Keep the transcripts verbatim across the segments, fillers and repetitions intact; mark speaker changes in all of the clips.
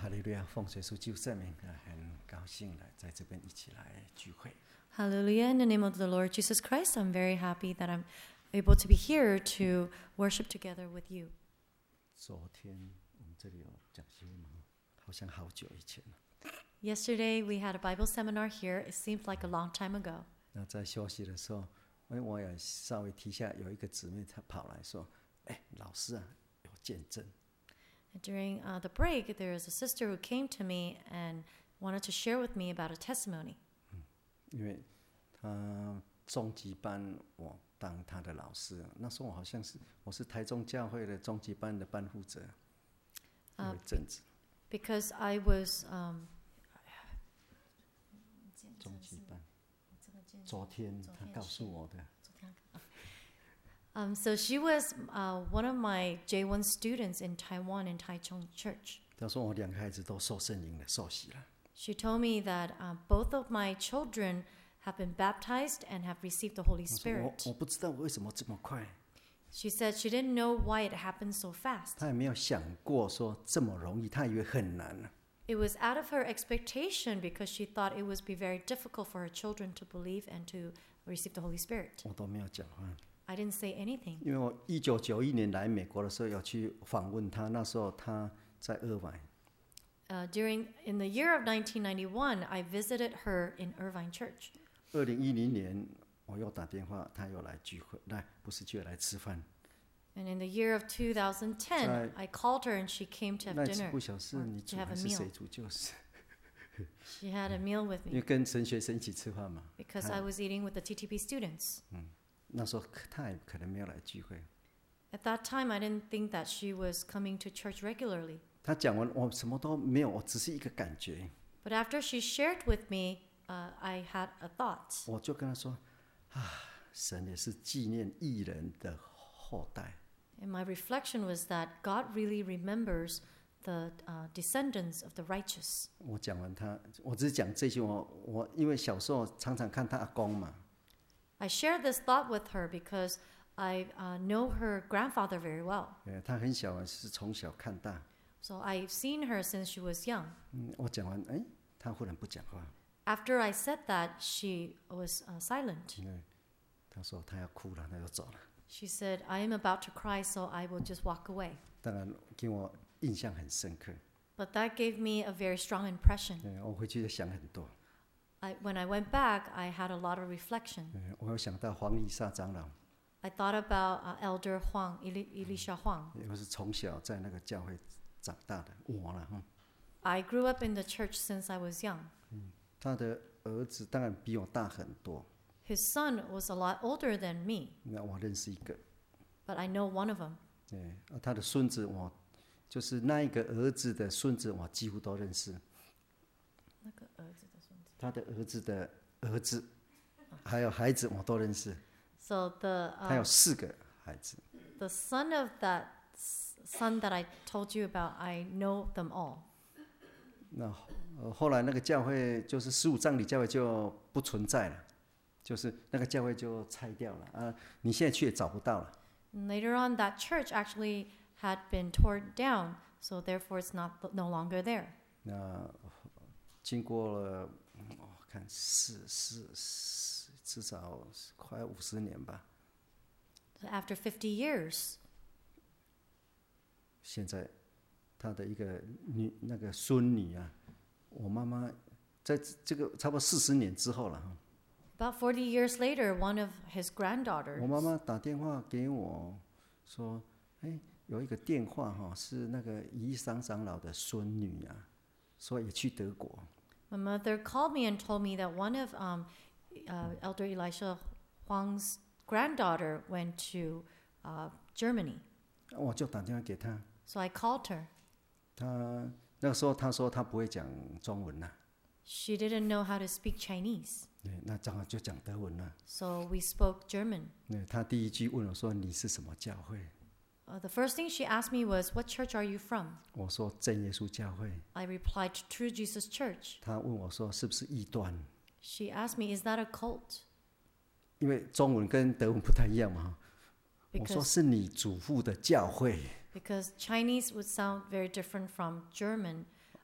Speaker 1: 哈利路亚！奉耶稣基督圣名，很高兴来在这边一起来聚会。
Speaker 2: Hallelujah. In the name of the Lord Jesus Christ, I'm very happy that I'm able to be here to worship together with you.
Speaker 1: 昨天我们这里有讲新闻吗？好像好久以前了。
Speaker 2: Yesterday we had a Bible seminar here. It seemed like a long time ago.
Speaker 1: 那在休息的时候，哎，我也稍微提一下，有一个姊妹她跑来说：“哎，老师啊，有见证。”
Speaker 2: During uh, the break, there was a sister who came to me and wanted to share with me about a testimony.
Speaker 1: 因为她中级班我当她的老师，那时候我好像是我是台中教会的中级班的班负责，有一阵子。
Speaker 2: Because I was um,
Speaker 1: 中级班，昨天她告诉我的。
Speaker 2: Um, so she was uh, one of my J one students in Taiwan in Taichung Church.
Speaker 1: 她说我两个孩子都受圣灵的受洗了。
Speaker 2: She told me that uh, both of my children have been baptized and have received the Holy
Speaker 1: 我说
Speaker 2: Spirit.
Speaker 1: 我我不知道为什么这么快，
Speaker 2: She said she didn't know why it happened so fast.
Speaker 1: 她也没有想过说这么容易，她以为很难呢。
Speaker 2: It was out of her expectation because she thought it would be very difficult for her children to believe and to receive the Holy Spirit.
Speaker 1: 我都没有讲话，
Speaker 2: I didn't say anything.
Speaker 1: 因为我一九九一年来美国的时候要去访问她，那时候她在俄亥。
Speaker 2: Uh, during in the year of nineteen ninety-one, I visited her in Irvine Church.
Speaker 1: 二零一零年我又打电话，她又来聚会，来不是聚会来吃饭。
Speaker 2: And in the year of two thousand ten,
Speaker 1: 在
Speaker 2: I called her and she came to have
Speaker 1: 那次
Speaker 2: dinner.
Speaker 1: 不晓得是
Speaker 2: or
Speaker 1: 你
Speaker 2: to
Speaker 1: 煮
Speaker 2: have
Speaker 1: 还
Speaker 2: a
Speaker 1: 是谁
Speaker 2: meal.
Speaker 1: 煮，就是
Speaker 2: She had a meal with
Speaker 1: 因为
Speaker 2: me
Speaker 1: 跟神学生一起吃饭嘛。
Speaker 2: because
Speaker 1: 她
Speaker 2: I was eating with the T T P students.
Speaker 1: 那时候她也可能没有来聚会。
Speaker 2: At that time, I didn't think that she was coming to church regularly.
Speaker 1: 她讲完，我什么都没有，我只是一个感觉。
Speaker 2: But after she shared with me, uh, I had a thought.
Speaker 1: 我就跟她说：“啊，神也是纪念义人的后代。”
Speaker 2: And my reflection was that God really remembers the uh, descendants of the righteous.
Speaker 1: 我讲完她，我只是讲这句。我我因为小时候常常看她阿公嘛，
Speaker 2: I shared this thought with her because I uh, know her grandfather very well.
Speaker 1: 呃，她很小是从小看大。
Speaker 2: So I've seen her since she was young.
Speaker 1: 嗯，我讲完，哎，她忽然不讲话，
Speaker 2: After I said that, she was uh, silent.
Speaker 1: 因为她说她要哭了，她就走了。
Speaker 2: She said, I am about to cry, so I will just walk away.
Speaker 1: 当然给我印象很深刻。
Speaker 2: But that gave me a very strong impression.
Speaker 1: 呃，我回去就想很多。
Speaker 2: I, when I went back, I had a lot of reflection.
Speaker 1: 呃，我有想到黄丽莎长老，
Speaker 2: I thought about uh, Elder Huang, Eli- Elisha Huang.
Speaker 1: 我是从小在那个教会长大的，我了哈。
Speaker 2: I grew up in the church since I was young.
Speaker 1: 他的儿子当然比我大很多，
Speaker 2: His son was a lot older than me,
Speaker 1: 那我认识一个。
Speaker 2: but I know one of them.
Speaker 1: 对，啊，他的孙子我就是那一个儿子的孙子，我几乎都认识。他的儿子的儿子，还有孩子我都认识。
Speaker 2: So the
Speaker 1: 他有
Speaker 2: uh,
Speaker 1: 四个孩子。
Speaker 2: the son of that s- son that I told you about, I know them all.
Speaker 1: 那呃后来那个教会就是十五葬礼教会就不存在了，就是那个教会就拆掉了啊，你现在去也找不到了。
Speaker 2: And later on, that church actually had been torn down, so therefore it's not no longer there.
Speaker 1: 那经过了，嗯我看四四四至少快五十年吧。
Speaker 2: So after fifty years,
Speaker 1: 现在他的一个女那个孙女啊，我妈妈在这个差不多四十年之后了哈，
Speaker 2: about forty years later, one of his
Speaker 1: 我
Speaker 2: granddaughters
Speaker 1: 妈妈打电话给我说，哎，有一个电话哈，是那个宜商长老的孙女啊，说也去德国。
Speaker 2: My mother called me and told me that one of um, uh, Elder Elisha Huang's granddaughter went to uh, Germany.
Speaker 1: 我就打电话给她，
Speaker 2: So I called her.
Speaker 1: 她那个时候她说她不会讲中文呐、
Speaker 2: She didn't know how to speak Chinese,
Speaker 1: 对，那正好就讲德文了。
Speaker 2: so we spoke German.
Speaker 1: 对，她第一句问我说：“你是什么教会
Speaker 2: Uh, the first thing she asked me was, "What church are you from?"
Speaker 1: 我说：“真耶稣教会。
Speaker 2: I replied, "True Jesus Church."
Speaker 1: 她问我说：“是不是异端？
Speaker 2: She asked me, "Is that a cult?"
Speaker 1: 因为中文跟德文不太一样嘛。” 我说：“
Speaker 2: Because
Speaker 1: 是你祖父的教会。
Speaker 2: because Chinese would sound very different from German.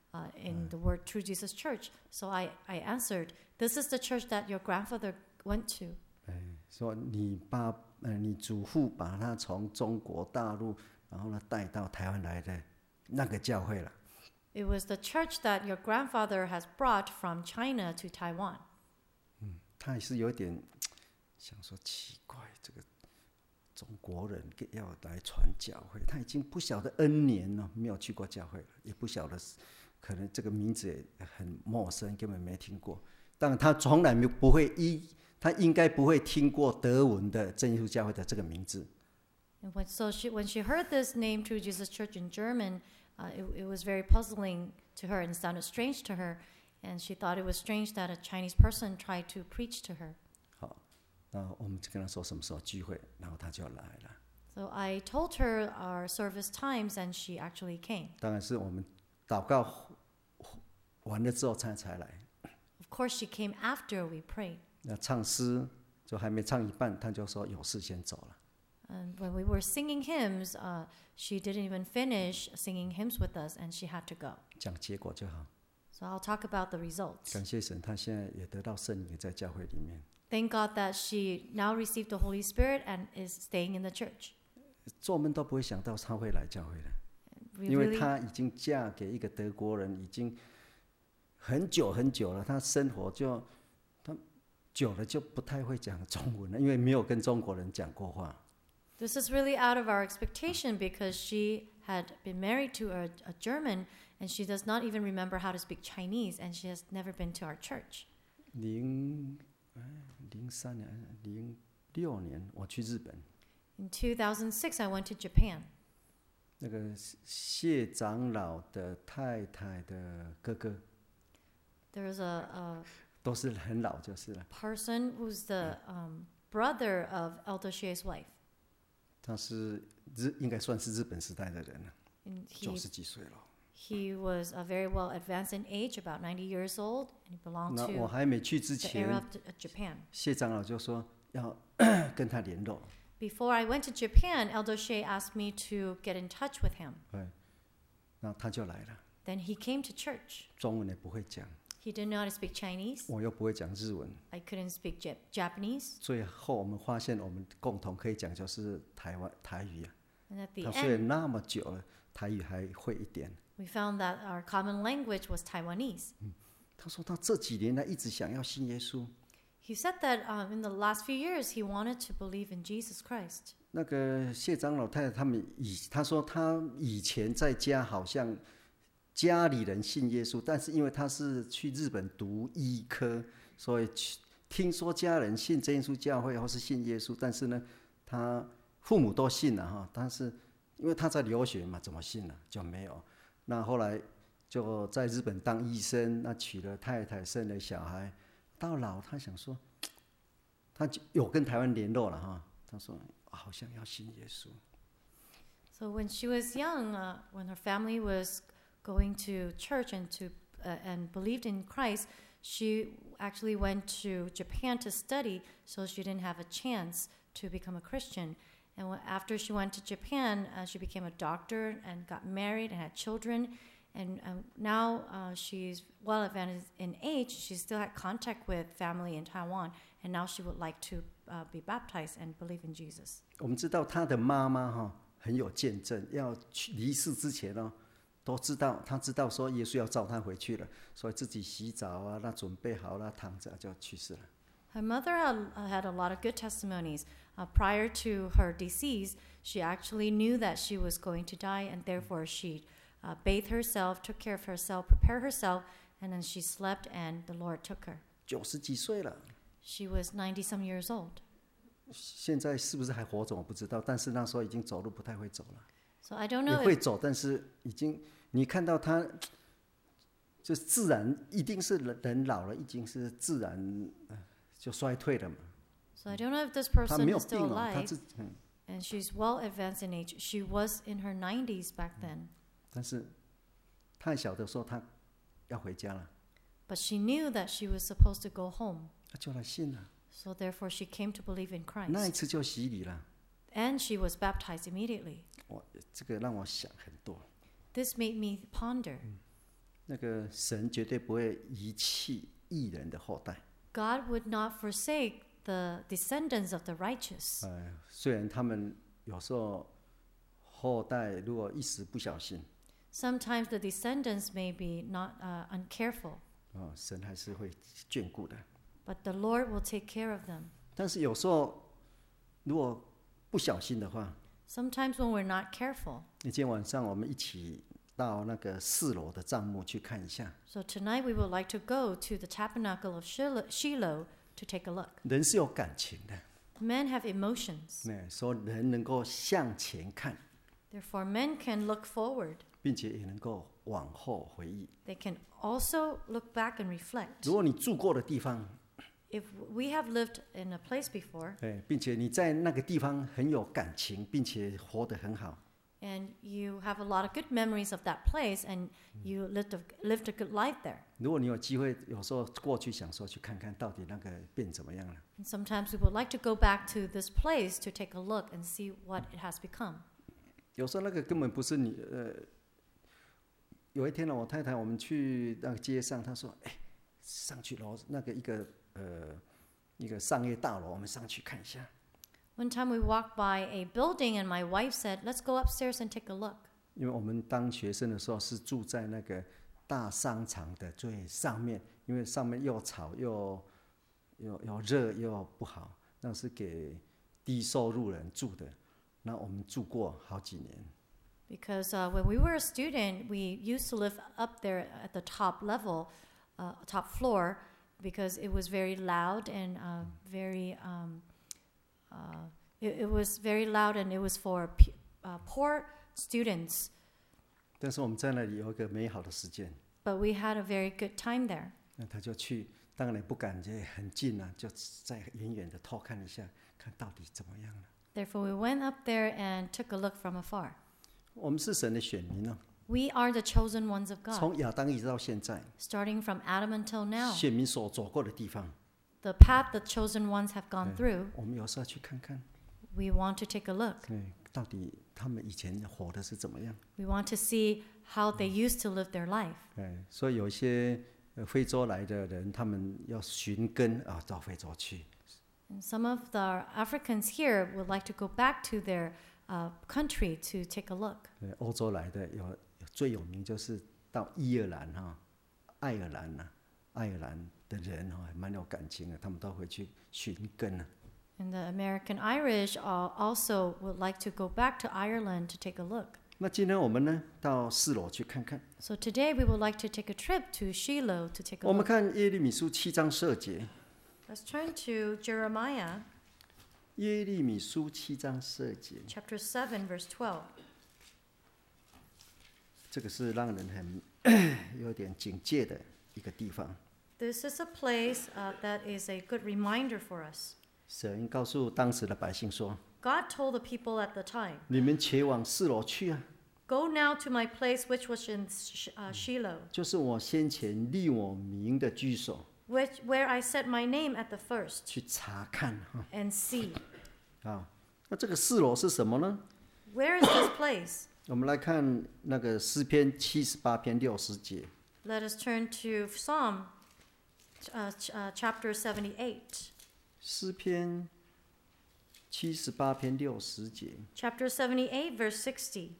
Speaker 2: uh, in the word True Jesus Church. So I, I answered, this is the church that your grandfather went to.
Speaker 1: 哎，说你爸呃你祖父把他从中国大陆，然后呢带到台湾来的那个教会了。
Speaker 2: It was the church that your grandfather has brought from China to Taiwan.
Speaker 1: 嗯，他也是有点想说奇怪，这个中国人要来传教会，他已经不晓得 N 年了，没有去过教会了，也不晓得，可能这个名字也很陌生，根本没听过。当然，他从来没不会一，他应该不会听过德文的真耶稣教会的这个名字。
Speaker 2: And when, so she, when she heard this name, True Jesus Church in German, uh, it, it was very puzzling to her and sounded strange to her. And she thought it was strange that a Chinese person tried to preach to her.
Speaker 1: 好，那我们就跟他说什么时候聚会，然后他就来了。
Speaker 2: So I told her our service times, and she actually came.
Speaker 1: 当然是我们祷告完了之后才才来。
Speaker 2: Of course, she came after we prayed.
Speaker 1: 那唱诗就还没唱一半，他就说有事先走了。
Speaker 2: And when we were singing hymns, uh, she didn't even finish singing hymns with us, and she had to go.
Speaker 1: 讲结果就好。
Speaker 2: So I'll talk about the results.
Speaker 1: 感谢神，他现在也得到圣灵，在教会里面。
Speaker 2: Thank God that she now received the Holy Spirit and is staying in the church.
Speaker 1: 做梦都不会想到他会来教会的，
Speaker 2: We
Speaker 1: 因为
Speaker 2: really,
Speaker 1: 他已经嫁给一个德国人，已经很久很久了。他生活就他久了就不太会讲中文了，因为没有跟中国人讲过话。
Speaker 2: this is really out of our expectation because she had been married to a, a German and she does not even remember how to speak Chinese and she has never been to our church.
Speaker 1: 零零三年、零六年我去日本，
Speaker 2: In two thousand six, I went to Japan.
Speaker 1: 那个谢长老的太太的哥哥
Speaker 2: There was a, a
Speaker 1: 都是很老就是了。
Speaker 2: person who's the um, brother of Elder Shea's wife.
Speaker 1: 他是日应该算是日本时代的人了，
Speaker 2: And
Speaker 1: 九
Speaker 2: he,
Speaker 1: 十几岁了。
Speaker 2: he was uh, very well advanced in age, about ninety years old, and he belonged
Speaker 1: 那我
Speaker 2: to
Speaker 1: 还没去之
Speaker 2: the era
Speaker 1: 前，
Speaker 2: of J- uh, Japan.
Speaker 1: 谢长老就说要跟他联络，
Speaker 2: Before I went to Japan, Elder Shea asked me to get in touch with him.
Speaker 1: 对，那他就来了，
Speaker 2: Then he came to church.
Speaker 1: 中文也不会讲，
Speaker 2: He didn't know how to speak Chinese.
Speaker 1: 我又不会讲日文。
Speaker 2: I couldn't speak Jap- Japanese.
Speaker 1: 最后我们发现，我们共同可以讲就是台湾台语啊。
Speaker 2: And at the
Speaker 1: 他虽然
Speaker 2: end,
Speaker 1: 那么久了，台语还会一点。
Speaker 2: we found that our common language was Taiwanese.
Speaker 1: 他说他这几年来一直想要信耶稣。
Speaker 2: He said that um, in the last few years, he wanted to believe in Jesus Christ.
Speaker 1: 那个谢长老太太他们以他说他以前在家好像家里人信耶稣，但是因为他是去日本读医科，所以去听说家人信真耶稣教会或是信耶稣，但是呢，他父母都信了哈，但是因为他在留学嘛，怎么信呢？就没有。那后来就在日本当医生，那娶了太太，生了小孩，到老他想说，他就有跟台湾联络了哈，他说好像要信耶稣。
Speaker 2: So when she was young, uh, when her family was going to church and to uh, and believed in Christ, she actually went to Japan to study, so she didn't have a chance to become a Christian. And when, after she went to Japan, uh, she became a doctor and got married and had children. And uh, now uh, she's well advanced in age. She still had contact with family in Taiwan, and now she would like to uh, be baptized and believe in Jesus.
Speaker 1: 我们知道他的妈妈哈很有见证，要去离世之前哦，都知道他知道说耶稣要召他回去了，所以自己洗澡啊，那准备好了，躺着就去世了。
Speaker 2: Her mother had, uh, had a lot of good testimonies. Uh, prior to her decease, she actually knew that she was going to die, and therefore she uh, bathed herself, took care of herself, prepared herself, and then she slept, and the Lord took her.
Speaker 1: 九十几岁了，
Speaker 2: She was ninety some years old.
Speaker 1: 现在是不是还活着我不知道，但是那时候已经走路不太会走了，
Speaker 2: So I don't
Speaker 1: 也
Speaker 2: know
Speaker 1: 会
Speaker 2: if,
Speaker 1: 走，但是已经你看到他，就自然一定是人人老了，已经是自然、呃、就衰退了嘛。
Speaker 2: so I don't know if this
Speaker 1: 他
Speaker 2: person
Speaker 1: 没有
Speaker 2: is
Speaker 1: 病
Speaker 2: still
Speaker 1: 哦，他
Speaker 2: alive,
Speaker 1: 自嗯，
Speaker 2: and she's well advanced in age. She was in her nineties back then,
Speaker 1: 但是太小的时候他要回家了，
Speaker 2: but she knew that she was supposed to go home.
Speaker 1: 他就来信了，
Speaker 2: So therefore she came to believe in
Speaker 1: 那一
Speaker 2: Christ,
Speaker 1: 次就洗礼了。
Speaker 2: and she was baptized immediately.
Speaker 1: 我这个让我想很多。
Speaker 2: This made me ponder.
Speaker 1: 那个神绝对不会遗弃义人的后代。
Speaker 2: God would not forsake the descendants of the righteous.
Speaker 1: 呃，虽然他们有时候后代如果一时不小心，
Speaker 2: Sometimes the descendants may be not uh, uncareful,
Speaker 1: 哦，神还是会眷顾的。
Speaker 2: but the Lord will take care of them.
Speaker 1: 但是有时候如果不小心的话，
Speaker 2: Sometimes when we're not careful.
Speaker 1: 今天晚上我们一起到那个四楼的帐幕去看一下。
Speaker 2: So tonight we would like to go to the tabernacle of Shiloh, Shiloh to take a look.
Speaker 1: 人是有感情的，
Speaker 2: Men have emotions.
Speaker 1: 那说人能够向前看，
Speaker 2: Therefore, men can look forward.
Speaker 1: 并且也能够往后回忆。
Speaker 2: They can also look back and reflect.
Speaker 1: 如果你住过的地方，
Speaker 2: If we have lived in a place before,
Speaker 1: 哎，并且你在那个地方很有感情，并且活得很好，
Speaker 2: and you have a lot of good memories of that place, and you lived a, lived a good life there.
Speaker 1: 如果你有机会，有时候过去想说去看看到底那个变怎么样了。
Speaker 2: And sometimes we would like to go back to this place to take a look and see what it has become.
Speaker 1: 有时候那个根本不是你呃。有一天呢，我太太我们去那个街上，她说：“哎，上去楼那个一个呃一个商业大楼，我们上去看一下。”
Speaker 2: One time we walked by a building, and my wife said, "Let's go upstairs and take a look."
Speaker 1: 因为我们当学生的时候是住在那个大商场的最上面，因为上面又吵又又又热又不好，那是给低收入人住的。那我们住过好几年。
Speaker 2: Because uh, when we were a student, we used to live up there at the top level, uh, top floor, because it was very loud and uh, very, um, uh, it, it was very loud, and it was for p- uh, poor students.
Speaker 1: 但是我们在那里有一个美好的时间，
Speaker 2: But we had a very good time there.
Speaker 1: 那他就去，当然也不敢也很近啊，就在远远的偷看一下，看到底怎么样了。
Speaker 2: Therefore, we went up there and took a look from afar.
Speaker 1: 我们是神的选民呢、
Speaker 2: We are the chosen ones of
Speaker 1: 啊，
Speaker 2: God.
Speaker 1: 从亚当一直到现在，
Speaker 2: Starting from Adam until now,
Speaker 1: 选民所走过的地方，
Speaker 2: the path the chosen ones have gone through,
Speaker 1: 我们有时候去看看，
Speaker 2: we want to take a look.
Speaker 1: 对，到底他们以前活的是怎么样？
Speaker 2: We want to see how they used to live their life.
Speaker 1: 哎，所以有一些呃非洲来的人，他们要寻根啊，到非洲去。
Speaker 2: And some of the Africans here would like to go back to their uh, country to take a look.
Speaker 1: 对，欧洲来的有有最有名就是到伊尔兰哈、爱尔兰呐、爱尔兰的人哈、还蛮有感情的，他们都会去寻根啊。
Speaker 2: And the American Irish uh, also would like to go back to Ireland to take a look.
Speaker 1: 那今天我们呢，到四楼去看看。
Speaker 2: So today we would like to take a trip to Shiloh to take a
Speaker 1: 我们
Speaker 2: look.
Speaker 1: 看耶利米书七章十二节，
Speaker 2: Let's turn to Jeremiah
Speaker 1: 耶利米书七章十二节，
Speaker 2: chapter seven, verse twelve.
Speaker 1: 这个是让人很有点警戒的一个地方。
Speaker 2: This is a place uh, that is a good reminder for us.
Speaker 1: 神告诉当时的百姓说
Speaker 2: God told the people at the time,：“
Speaker 1: 你们且往四楼去啊，
Speaker 2: Go now to my place which was in Sh- uh, Shiloh,
Speaker 1: 就是我先前立我名的居所，
Speaker 2: which, where I set my name at the first,
Speaker 1: 去查看哈
Speaker 2: and see.
Speaker 1: 啊。那这个四楼是什么呢？
Speaker 2: Where is this place?
Speaker 1: 我们来看那个诗篇七十八篇六十节，
Speaker 2: Let us turn to Psalm uh, ch- uh, chapter seventy-eight.
Speaker 1: 诗篇七十八篇六十节，
Speaker 2: Chapter seventy-eight, verse sixty.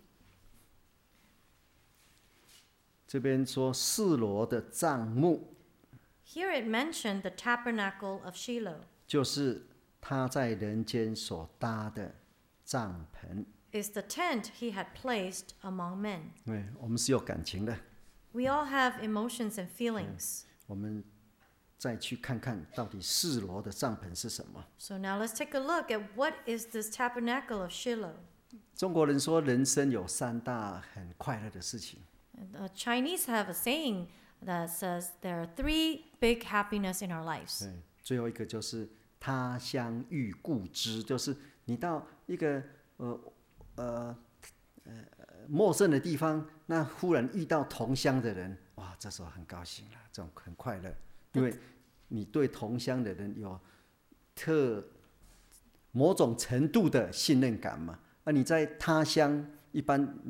Speaker 1: 这边说四楼的帐幕，
Speaker 2: Here it mentioned the tabernacle of Shiloh
Speaker 1: 就是他在人间所搭的帐篷。
Speaker 2: is the tent he had placed among men.
Speaker 1: 对，我们是有感情的，
Speaker 2: We all have emotions and feelings.
Speaker 1: 我们再去看看到底四楼的帐篷是什么。
Speaker 2: So now let's take a look at what is this tabernacle of Shiloh.
Speaker 1: 中国人说人生有三大很快乐的事情，
Speaker 2: And the Chinese have a saying that says there are three big happiness in our lives.
Speaker 1: 对，最后一个就是他乡遇故知，就是你到一个呃呃呃陌生的地方，那忽然遇到同乡的人，哇，这时候很高兴了，这种很快乐，因为你对同乡的人有特某种程度的信任感嘛。那你在他乡，一般你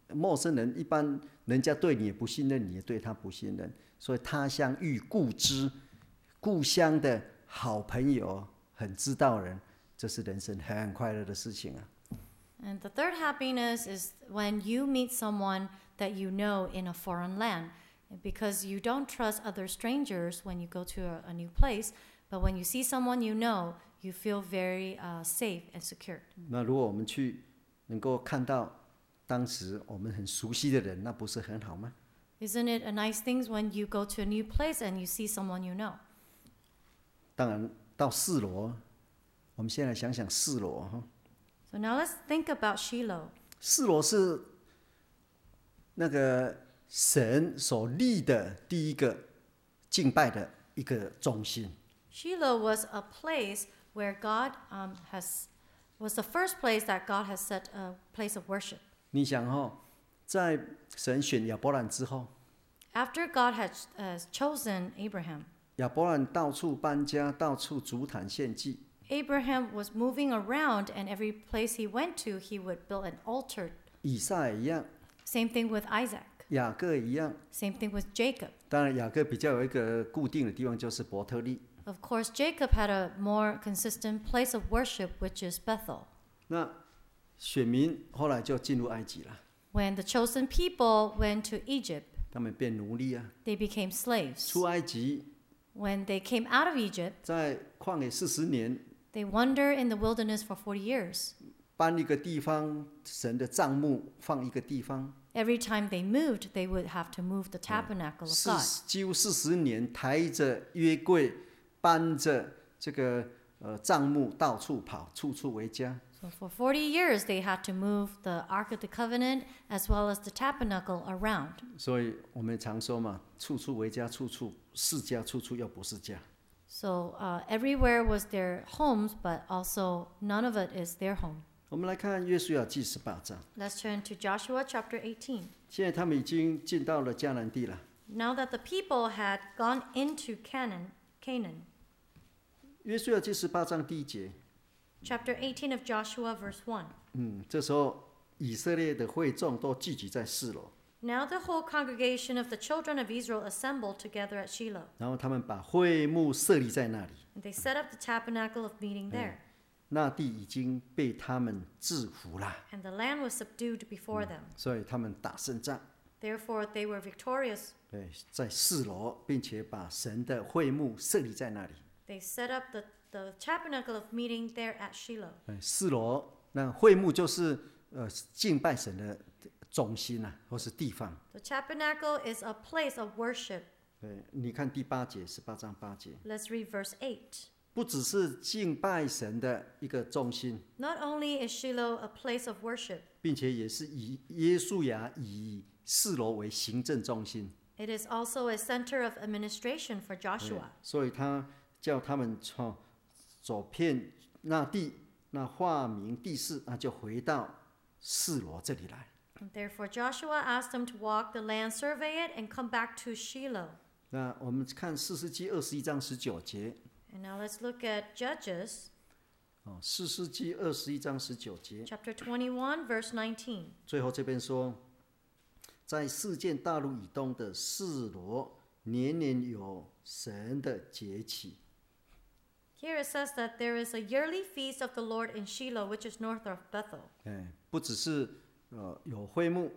Speaker 1: 陌生人一般人家对你也不信任，你也对他不信任，所以他乡遇故知，故乡的好朋友，很知道人，这是人生很快乐的事情啊。
Speaker 2: And the third happiness is when you meet someone that you know in a foreign land. Because you don't trust other strangers when you go to a, a new place, but when you see someone you know, you feel very uh, safe and secure.
Speaker 1: 那如果我们去能够看到当时我们很熟悉的人，那不是很好吗？
Speaker 2: Isn't it a nice thing when you go to a new place and you see someone you know?
Speaker 1: 当然，到示罗，我们先来想想示罗哈。
Speaker 2: So now let's think about Shiloh.
Speaker 1: 示罗是那个神所立的第一个敬拜的一个中心。
Speaker 2: Shiloh was a place where God um, has was the first place that God has set a place of worship.
Speaker 1: 你想哈，在神选亚伯兰之后，
Speaker 2: After God had uh, chosen Abraham,
Speaker 1: 亚伯兰到处搬家，到处筑坛献祭。
Speaker 2: Abraham was moving around, and every place he went to, he would build an altar.
Speaker 1: 以撒也一样，
Speaker 2: Same thing with Isaac.
Speaker 1: 雅各一样。
Speaker 2: Same thing with Jacob.
Speaker 1: 当然，雅各比较有一个固定的地方，就是伯特利。
Speaker 2: Of course, Jacob had a more consistent place of worship, which is Bethel.
Speaker 1: 那选民后来就进入埃及了，
Speaker 2: When the chosen people went to Egypt,
Speaker 1: 他们变奴隶啊。
Speaker 2: they became slaves.
Speaker 1: 出埃及，
Speaker 2: When they came out of Egypt,
Speaker 1: 在旷野四十年，
Speaker 2: they wandered in the wilderness for forty years.
Speaker 1: 搬一个地方，神的帐幕放一个地方，
Speaker 2: Every time they moved, they would have to move the tabernacle of
Speaker 1: 四
Speaker 2: God.
Speaker 1: 几乎四十年，抬着约柜，搬着这个呃帐幕到处跑，处处为家。
Speaker 2: So for forty years, they had to move the Ark of the Covenant as well as the tabernacle around.
Speaker 1: 所以我们常说嘛，处处为家，处处是家，处处又不是家。
Speaker 2: So uh, everywhere was their homes, but also none of it is their home.
Speaker 1: 我们来看约书亚记十八章，
Speaker 2: Let's turn to Joshua chapter eighteen.
Speaker 1: 现在他们已经进到了迦南地了。
Speaker 2: Now that the people had gone into Canaan, Canaan,
Speaker 1: 约书亚记十八章第一节，
Speaker 2: chapter eighteen of Joshua, verse one.
Speaker 1: 嗯，这时候以色列的会众都聚集在示罗，
Speaker 2: Now the whole congregation of the children of Israel assembled together at Shiloh,
Speaker 1: 然后他们把会幕设立在那里。
Speaker 2: and they set up the tabernacle of meeting there.
Speaker 1: 那地已经被他们制服了，
Speaker 2: And the land was subdued before them.
Speaker 1: 所以他们打胜仗。
Speaker 2: Therefore they were victorious.
Speaker 1: 对，在示罗，并且把神的会幕设立在那里。
Speaker 2: They set up the, the tabernacle of meeting there at Shiloh.
Speaker 1: 对，示罗那会幕就是呃敬拜神的中心啊，或是地方。
Speaker 2: The tabernacle is a place of worship.
Speaker 1: 对，你看第八节，十八章八节，
Speaker 2: Let's read verse eight.
Speaker 1: 不只是敬拜神的一个中心，
Speaker 2: Not only is Shiloh a place of worship,
Speaker 1: 并且也是以耶稣亚以示罗为行政中心。
Speaker 2: it is also a center of administration for
Speaker 1: 对
Speaker 2: Joshua.
Speaker 1: 所以他叫他们从走遍那地，那化名地势，那就回到示罗这里来。
Speaker 2: And therefore Joshua asked them to walk the land, survey it, and come back to Shiloh.
Speaker 1: 那我们看士师记二十一章十九节，
Speaker 2: And now let's look at Judges
Speaker 1: 哦，士师记二十一章十九节，
Speaker 2: chapter twenty-one, verse nineteen.
Speaker 1: 最后这边说，在世界大陆以东的示罗，年年有神的节期。
Speaker 2: Here it says that there is a yearly feast of the Lord in Shiloh, which is north of Bethel.
Speaker 1: 哎，不只是呃有会幕，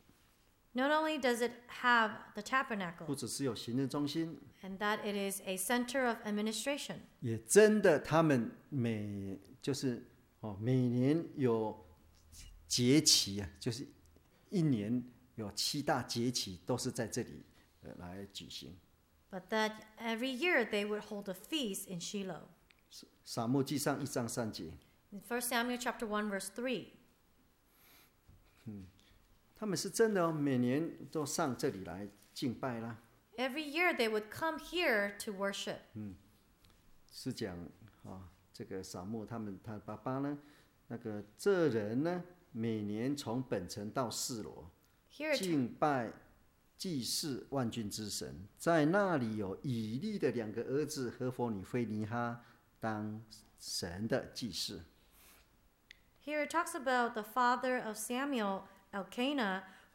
Speaker 2: Not only does it have the
Speaker 1: 不
Speaker 2: tabernacle,
Speaker 1: 只是有行政中心，
Speaker 2: and that it is a center of administration,
Speaker 1: 也真的他们每就是哦每年有节期啊，就是一年有七大节期都是在这里呃来举行。
Speaker 2: but that every year they would hold a feast in Shiloh.
Speaker 1: 撒母记上一章三节，
Speaker 2: In First Samuel chapter one, verse three,
Speaker 1: 他们是真的哦，每年都上这里来敬拜啦。
Speaker 2: every year they would come here to worship.
Speaker 1: 是讲啊，这个撒母他们他爸爸呢，那个这人呢，每年从本城到示罗
Speaker 2: Here it,
Speaker 1: 敬拜祭祀万军之神，在那里有以利的两个儿子何弗尼、菲尼哈当神的祭司。
Speaker 2: here it talks about the father of Samuel, Elkanah,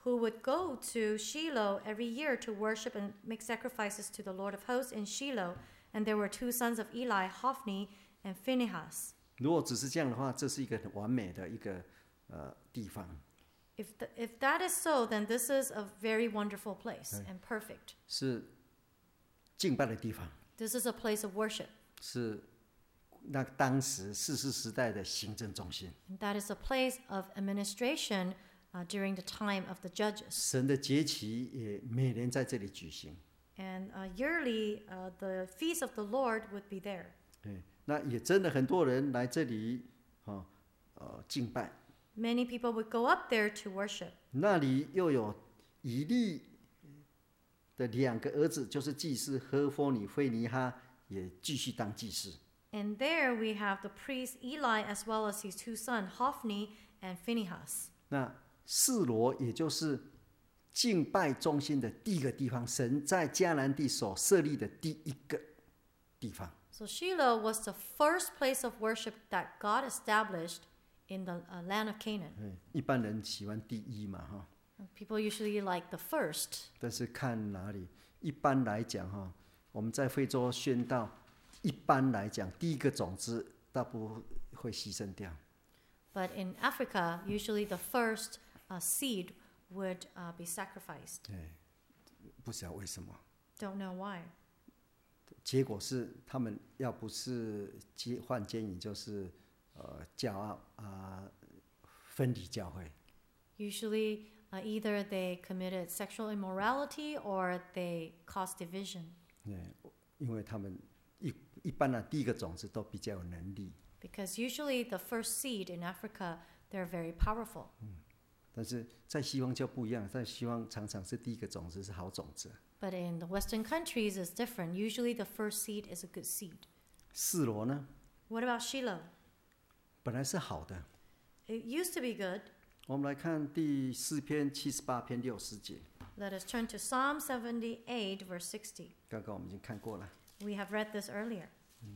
Speaker 2: who would go to Shiloh every year to worship and make sacrifices to the Lord of hosts in Shiloh. And there were two sons of Eli, Hophni and Phinehas.
Speaker 1: 如果只是这样的话，这是一个很完美的一个呃地方。
Speaker 2: If, the, if that is so, then this is a very wonderful place and perfect.
Speaker 1: 是敬拜的地方，
Speaker 2: This is a place of worship.
Speaker 1: 是那当时士师时代的行政中心。
Speaker 2: And that is a place of administration uh, during the time of the judges.
Speaker 1: 神的节期也每年在这里举行。
Speaker 2: And uh, yearly, uh, the feast of the Lord would be there.
Speaker 1: 对，那也真的很多人来这里啊，呃，敬拜。
Speaker 2: Many people would go up there to worship.
Speaker 1: 那里又有以利的两个儿子，就是祭司何弗尼、菲尼哈，也继续当祭司。
Speaker 2: And there we have the priest Eli as well as his two sons, Hophni and Phinehas.
Speaker 1: 那示罗也就是敬拜中心的第一个地方，神在迦南地所设立的第一个地方。
Speaker 2: So Shiloh was the first place of worship that God established in the uh, land of Canaan.
Speaker 1: 嗯，一般人喜欢第一嘛，哈。
Speaker 2: People usually like the first.
Speaker 1: 但是看哪里，一般来讲，哈，我们在非洲宣道，一般来讲，第一个种子大部分会牺牲掉。
Speaker 2: But in Africa, usually the first uh, seed would uh, be sacrificed.
Speaker 1: 对，不晓得为什么。
Speaker 2: Don't know why.
Speaker 1: 结果是他们要不是接换奸淫，就是呃骄傲啊、分离教会。
Speaker 2: Usually, uh, either they committed sexual immorality or they caused division.
Speaker 1: 对，因为他们一一般的第一个种子都比较有能力，
Speaker 2: Because usually the first seed in Africa, they're very powerful.
Speaker 1: 但是在西方就不一样，在西方常常是第一个种子是好种子。
Speaker 2: But in the Western countries, it's different. Usually the first seed is a good seed.
Speaker 1: 示罗呢，
Speaker 2: What about Shiloh?
Speaker 1: 本来是好的。
Speaker 2: It used to be good.
Speaker 1: 我们来看第四篇七十八篇六十节，
Speaker 2: Let us turn to Psalm seventy-eight, verse sixty.
Speaker 1: 刚刚我们已经看过了。
Speaker 2: We have read this earlier.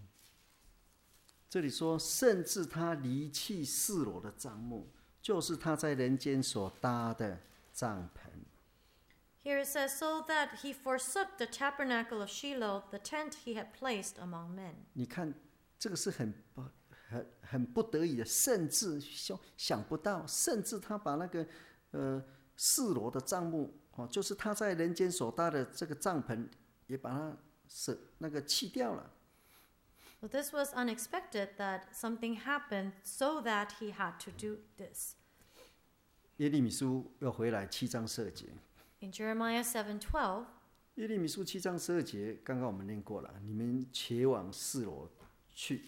Speaker 1: 这里说，甚至他离弃示罗的帐幕，就是他在人间所搭的帐篷。
Speaker 2: Here it says, so that he forsook the tabernacle of Shiloh, the tent he had placed among men.
Speaker 1: 你看，这个是很不很很不得已的，甚至想想不到，甚至他把那个呃示罗的帐幕哦，就是他在人间所搭的这个帐篷，也把它舍那个弃掉了。
Speaker 2: So this was unexpected that something happened so that he had to do this.
Speaker 1: 耶利米书又回来七章十二节。
Speaker 2: In Jeremiah seven twelve,
Speaker 1: 耶利米书七章十二节，刚刚我们念过了。你们且往示罗去，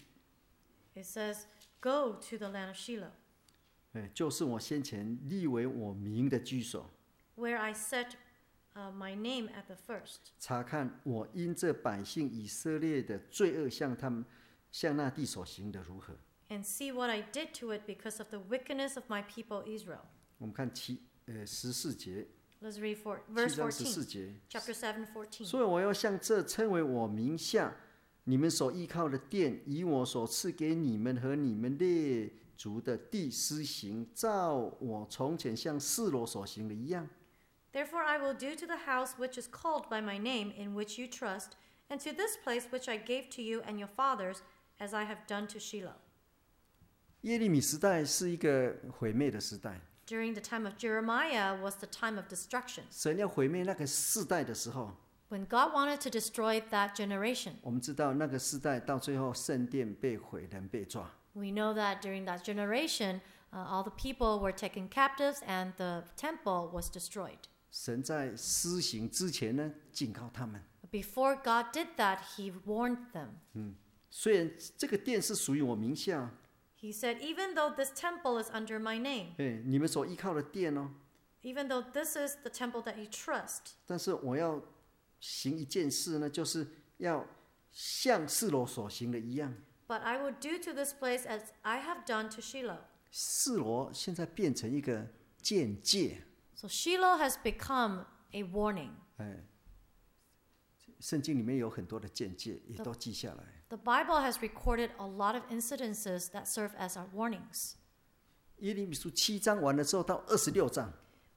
Speaker 2: it says, go to the land of Shiloh,
Speaker 1: 哎，就是我先前立为我名的居所，
Speaker 2: where I set uh, my name at the first,
Speaker 1: 查看我因这百姓以色列的罪恶向他们向那地所行的如何。
Speaker 2: and see what I did to it because of the wickedness of my people Israel.
Speaker 1: 我们看七呃十四节，
Speaker 2: Let's read for,
Speaker 1: 七
Speaker 2: verse
Speaker 1: 章十四
Speaker 2: fourteen,
Speaker 1: 节。
Speaker 2: chapter seven, fourteen.
Speaker 1: 所以我要向这称为我名下你们所依靠的殿，以我所赐给你们和你们列族的地施行，照我从前向示罗所行的一样。
Speaker 2: Therefore I will do to the house which is called by my name, in which you trust, and to this place which I gave to you and your fathers, as I have done to Shiloh.
Speaker 1: 耶利米时代是一个毁灭的时代，
Speaker 2: During the time of Jeremiah was the time of destruction.
Speaker 1: 神要毁灭那个世代的时候，
Speaker 2: When God wanted to destroy that generation,
Speaker 1: 我们知道那个世代到最后圣殿被毁，人被抓。
Speaker 2: we know that during that generation, uh, all the people were taken captives and the temple was destroyed.
Speaker 1: 神在施行之前呢，警告他们，
Speaker 2: Before God did that, he warned them.
Speaker 1: 虽然这个殿是属于我名下，
Speaker 2: He said, even though this temple is under my name,
Speaker 1: 哎，你们所依靠的殿哦，
Speaker 2: even though this is the temple that you trust,
Speaker 1: 但是我要行一件事呢，就是要像示罗所行的一样。
Speaker 2: but I will do to this place as I have done to Shiloh.
Speaker 1: 示罗现在变成一个鉴戒，
Speaker 2: So Shiloh has become a warning.
Speaker 1: 哎，圣经里面有很多的鉴戒，也都记下来。
Speaker 2: The Bible has recorded a lot of incidences that serve as our warnings.
Speaker 1: 耶利米书七章完了之后，到二十六章，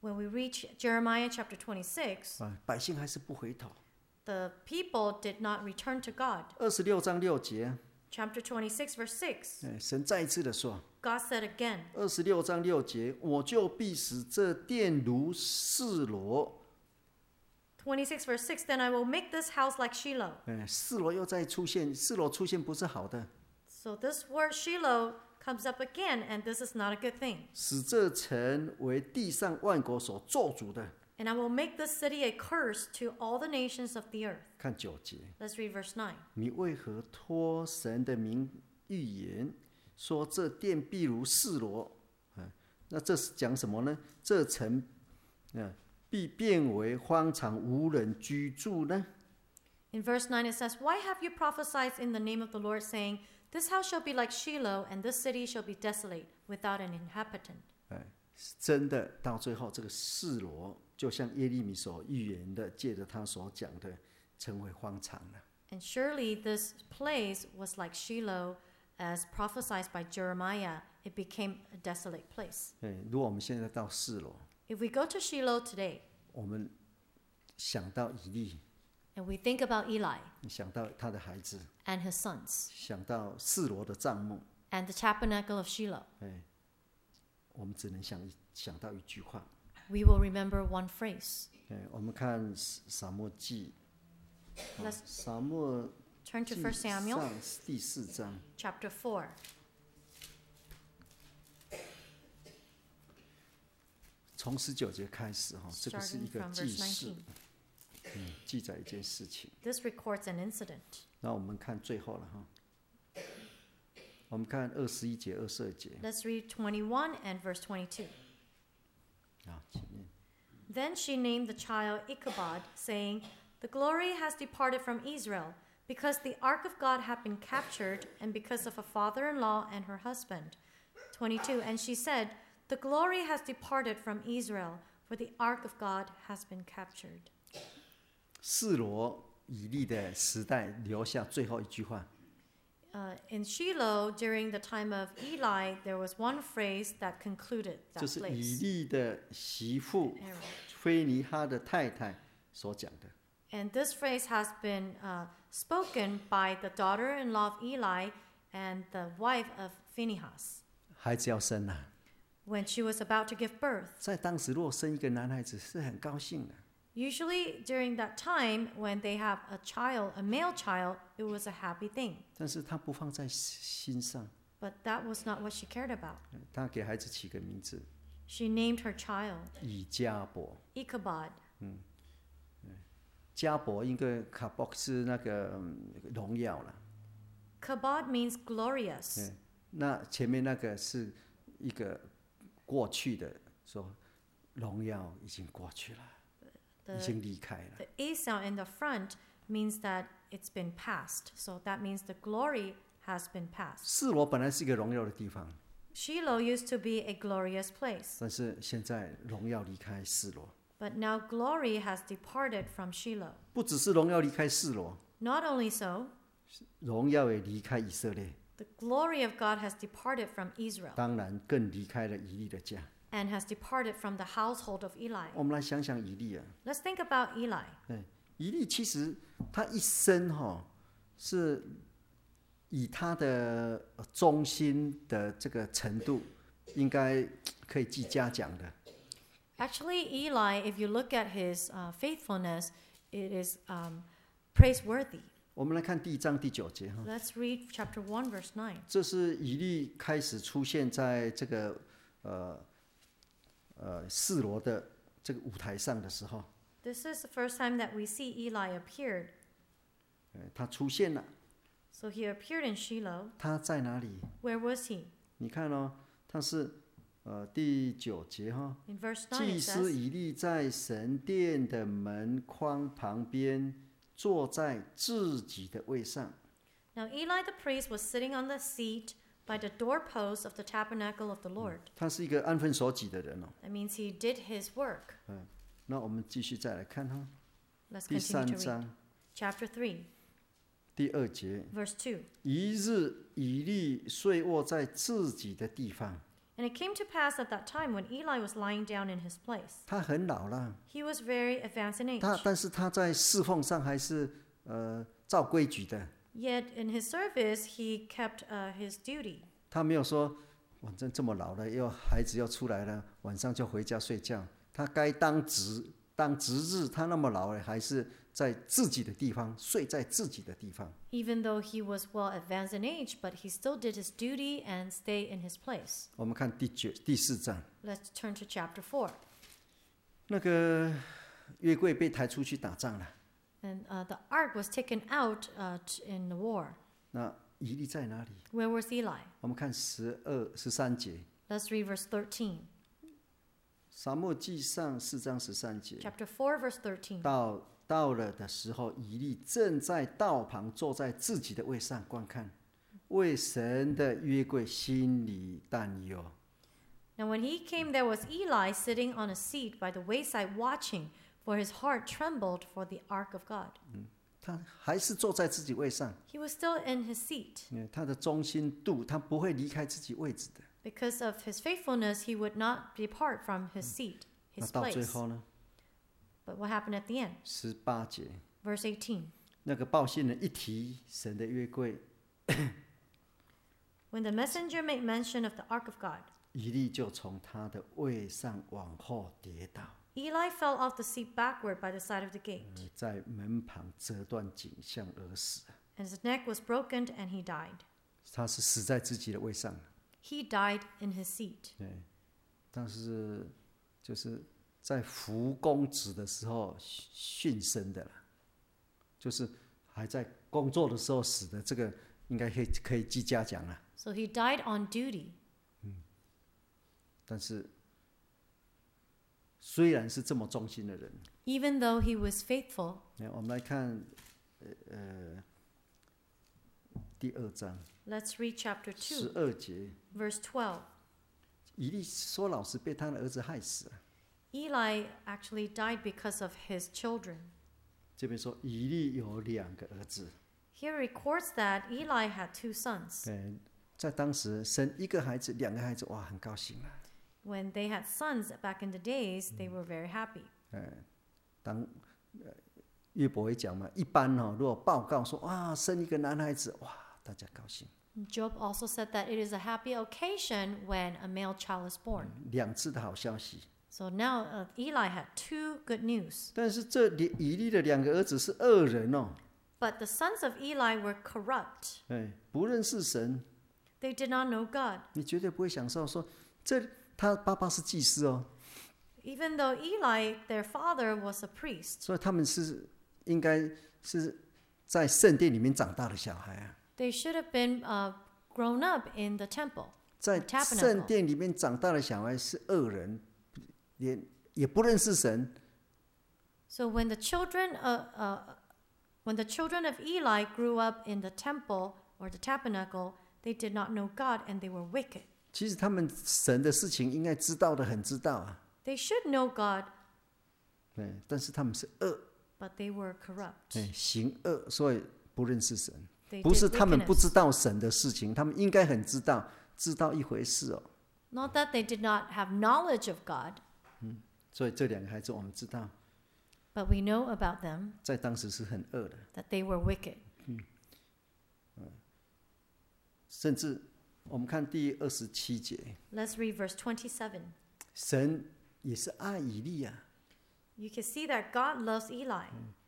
Speaker 2: When we reach Jeremiah chapter twenty-six,
Speaker 1: 啊，百姓还是不回头。
Speaker 2: the people did not return to God.
Speaker 1: 二十六章六节，
Speaker 2: Chapter twenty-six, verse six,
Speaker 1: 哎，神再一次的说，
Speaker 2: God said again,
Speaker 1: 二十六章六节，我就必使这殿如示罗。
Speaker 2: twenty-six, verse six, then I will make this house like Shiloh.
Speaker 1: 哎，示罗又再出现，示罗出现不是好的，
Speaker 2: So this word Shiloh comes up again, and this is not a good thing.
Speaker 1: 使这城为地上万国所咒诅的。
Speaker 2: And I will make this city a curse to all the nations of the earth.
Speaker 1: 看九节，
Speaker 2: Let's read verse nine.
Speaker 1: 你为何托神的名预言，说这殿必如示罗？啊，那这是讲什么呢？这城，啊，必变为荒场，无人居住呢？
Speaker 2: In verse nine it says, Why have you prophesied in the name of the Lord, saying, This house shall be like Shiloh, and this city shall be desolate, without an inhabitant?
Speaker 1: 哎，真的到最后，这个示罗就像耶利米所预言的，借着他所讲的，成为荒场了。
Speaker 2: And surely this place was like Shiloh, as prophesied by Jeremiah. It became a desolate place.
Speaker 1: 哎，如果我们现在到示罗，
Speaker 2: If we go to Shiloh today,
Speaker 1: 我们想到以利，
Speaker 2: and we think about Eli
Speaker 1: 想到他的孩子，
Speaker 2: and his sons,
Speaker 1: 想到示罗的帐幕，
Speaker 2: and the tabernacle of Shiloh,
Speaker 1: 哎，我们只能想想到一句话。
Speaker 2: we will remember one phrase.
Speaker 1: 哎，我们看撒母记，
Speaker 2: Let's
Speaker 1: 撒母
Speaker 2: turn to
Speaker 1: 记
Speaker 2: First Samuel
Speaker 1: 上第四章，
Speaker 2: chapter four.
Speaker 1: 从十九节开始哈，这个是一
Speaker 2: Starting
Speaker 1: 个
Speaker 2: from
Speaker 1: 记
Speaker 2: verse
Speaker 1: 事
Speaker 2: nineteen.，
Speaker 1: 嗯，记载一件事情。
Speaker 2: This records an incident.
Speaker 1: 那我们看最后了哈，我们看二十一节、二十二节
Speaker 2: Let's read twenty-one and verse twenty-two.
Speaker 1: 啊，前面
Speaker 2: Then she named the child Ichabod, saying, The glory has departed from Israel, because the ark of God had been captured, and because of a father-in-law and her husband. twenty-two, And she said, The glory has departed from Israel, for the ark of God has been captured.
Speaker 1: 示罗以利的时代留下最后一句话，
Speaker 2: Uh, in Shiloh, during the time of Eli, there was one phrase that concluded
Speaker 1: 就
Speaker 2: that
Speaker 1: 是以
Speaker 2: place.
Speaker 1: 利的媳妇
Speaker 2: Aaron.
Speaker 1: 菲尼哈的太太所讲的。
Speaker 2: And this phrase has been uh, spoken by the daughter-in-law of Eli and the wife of Phinehas
Speaker 1: 孩子要生了、
Speaker 2: when she was about to give birth.
Speaker 1: 在当时若生一个男孩子是很高兴的，
Speaker 2: Usually, during that time, when they have a child, a male child, it was a happy thing.
Speaker 1: 但是他不放在心上，
Speaker 2: But that was not what she cared about.
Speaker 1: 他给孩子起个名字
Speaker 2: She named her child
Speaker 1: 以加伯。
Speaker 2: Ichabod.
Speaker 1: 加伯应该卡伯是那个嗯荣耀了，
Speaker 2: Kabod means glorious.
Speaker 1: 嗯，那前面那个是一个过去的，说荣耀已经过去了，
Speaker 2: The,
Speaker 1: 已经离开了。
Speaker 2: the A sound in the front means that it's been past. So that means the glory has been past.
Speaker 1: 示罗本来是一个荣耀的地方，
Speaker 2: Shiloh used to be a glorious place,
Speaker 1: 但是现在荣耀离开示罗，
Speaker 2: but now glory has departed from Shiloh.
Speaker 1: 不只是荣耀离开示罗，
Speaker 2: Not only so,
Speaker 1: 荣耀也离开以色列，
Speaker 2: the glory of God has departed from Israel
Speaker 1: 当然更离开了以利的家。
Speaker 2: and has departed from the household of Eli.
Speaker 1: 我们来想想以利啊，
Speaker 2: Let's think about Eli.
Speaker 1: 对，以利其实他一生哈、哦、是以他的呃忠心的这个程度，应该可以记嘉奖的。
Speaker 2: Actually, Eli, if you look at his uh, faithfulness, it is um, praiseworthy.
Speaker 1: 我们来看第一章第九节哈，
Speaker 2: Let's read chapter one, verse nine.
Speaker 1: 这是以利开始出现在这个呃呃示罗的这个舞台上的时候，
Speaker 2: This is the first time that we see Eli appeared.
Speaker 1: 呃他出现了，
Speaker 2: So he appeared in Shiloh.
Speaker 1: 他在哪里？
Speaker 2: Where was he?
Speaker 1: 你看哦，他是呃第九节哈、
Speaker 2: In verse nine
Speaker 1: 祭
Speaker 2: it
Speaker 1: 司
Speaker 2: says,
Speaker 1: 以利在神殿的门框旁边，坐在自己的位上。
Speaker 2: Now Eli the priest was sitting on the seat by the doorpost of the tabernacle of the Lord.
Speaker 1: 他是一个安分守己的人哦。
Speaker 2: That means he did his work.
Speaker 1: 那我们继续再来看哈，
Speaker 2: Let's
Speaker 1: 第
Speaker 2: continue
Speaker 1: 三
Speaker 2: to read.
Speaker 1: 章
Speaker 2: Chapter three,
Speaker 1: 第二节，
Speaker 2: verse two.
Speaker 1: 一日以利睡卧在自己的地方，
Speaker 2: And it came to pass at that time when Eli was lying down in his place.
Speaker 1: 他很老了，
Speaker 2: He was very advanced in
Speaker 1: 他
Speaker 2: age.
Speaker 1: 但是他在侍奉上还是呃照规矩的，
Speaker 2: Yet in his service, he kept uh, his duty.
Speaker 1: 他没有说反正这么老了，要孩子要出来了，晚上就回家睡觉。他该当值当值日，他那么老了，还是在自己的地方睡在自己的地方。
Speaker 2: Even though he was well advanced in age, but he still did his duty and stayed in his place.
Speaker 1: 我们看第九第四章，
Speaker 2: Let's turn to chapter four.
Speaker 1: 那个约柜被抬出去打仗了，
Speaker 2: And uh, the ark was taken out uh, t- in the war.
Speaker 1: 那以利在哪里？
Speaker 2: Where was Eli?
Speaker 1: 我们看十二十三节，
Speaker 2: Let's read verse thirteen.
Speaker 1: 撒母耳记上四章十三节，
Speaker 2: Chapter four, verse thirteen.
Speaker 1: 到到了的时候，以利正在道旁坐在自己的位上观看，为神的约柜心里担忧。
Speaker 2: Now when he came, there was Eli sitting on a seat by the wayside watching, for his heart trembled for the ark of God.
Speaker 1: 他还是坐在自己位上，
Speaker 2: He was still in his seat.
Speaker 1: 嗯他的忠心度，他不会离开自己位置的。
Speaker 2: Because of his faithfulness, he would not depart from his seat,
Speaker 1: 那
Speaker 2: his
Speaker 1: 到最
Speaker 2: place.
Speaker 1: 后呢？
Speaker 2: But what happened at the end?
Speaker 1: 十八节，
Speaker 2: Verse eighteen.
Speaker 1: 那个报信人一提神的约柜，
Speaker 2: When the messenger made mention of the ark of God,
Speaker 1: 以利就从他的位上往后跌倒，
Speaker 2: Eli fell off the seat backward by the side of the gate,
Speaker 1: 呃在门旁折断颈项而死。
Speaker 2: and his neck was broken, and he died.
Speaker 1: 他是死在自己的位上，
Speaker 2: He died in his seat.
Speaker 1: 对，但是就是在服公职的时候殉身的了，就是还在工作的时候死的，这个应该可以可以记嘉奖了。
Speaker 2: So he died on duty.
Speaker 1: 但是虽然是这么忠心的人，
Speaker 2: Even though he was faithful,
Speaker 1: 那我们来看，呃呃，第二章
Speaker 2: let's read chapter
Speaker 1: 十
Speaker 2: two,
Speaker 1: 二节，
Speaker 2: verse twelve.
Speaker 1: 以利说老实被他的儿子害死了。
Speaker 2: Eli actually died because of his children.
Speaker 1: 这边说以利有两个儿子，
Speaker 2: Here records that Eli had two sons.
Speaker 1: 对，在当时生一个孩子、两个孩子，哇，很高兴啊。
Speaker 2: When they had sons back in the days, they were very happy.
Speaker 1: 呃，当呃约伯会讲嘛，一般哦，如果报告说哇生一个男孩子，哇，大家高兴。
Speaker 2: Job also said that it is a happy occasion when a male child is born.
Speaker 1: 两次的好消息。
Speaker 2: So now uh, Eli had two good news.
Speaker 1: 但是这里以利的两个儿子是恶人哦，
Speaker 2: But the sons of Eli were corrupt.
Speaker 1: 哎，不认识神，
Speaker 2: They did not know God.
Speaker 1: 你绝对不会享受说这他爸爸是祭司哦，
Speaker 2: Even though Eli, their father, was a priest,
Speaker 1: 所以他们是应该是在圣殿里面长大的小孩啊，
Speaker 2: they should have been uh, grown up in the temple.
Speaker 1: 在
Speaker 2: tabernacle
Speaker 1: 圣殿里面长大的小孩是恶人，连也不认识神，
Speaker 2: So when the children, uh, uh, when the children of Eli grew up in the temple or the tabernacle, they did not know God and they were wicked.
Speaker 1: 其实他们神的事情应该知道的很知道啊，
Speaker 2: They should know God,
Speaker 1: 对，但是他们是恶，
Speaker 2: but they were corrupt.
Speaker 1: 哎，行恶，所以不认识神。
Speaker 2: They
Speaker 1: 不是
Speaker 2: did
Speaker 1: 他们不知
Speaker 2: wickedness.
Speaker 1: 道神的事情，他们应该很知道，知道一回事哦。
Speaker 2: Not that they did not have knowledge of God,
Speaker 1: 所以这两个孩子我们知道，
Speaker 2: but we know about them
Speaker 1: 在当时是很恶的，
Speaker 2: that they were wicked.
Speaker 1: 甚至我们看第二十七节，
Speaker 2: Let's read verse twenty-seven.
Speaker 1: 神也是爱以利啊，
Speaker 2: You can see that God loves Eli.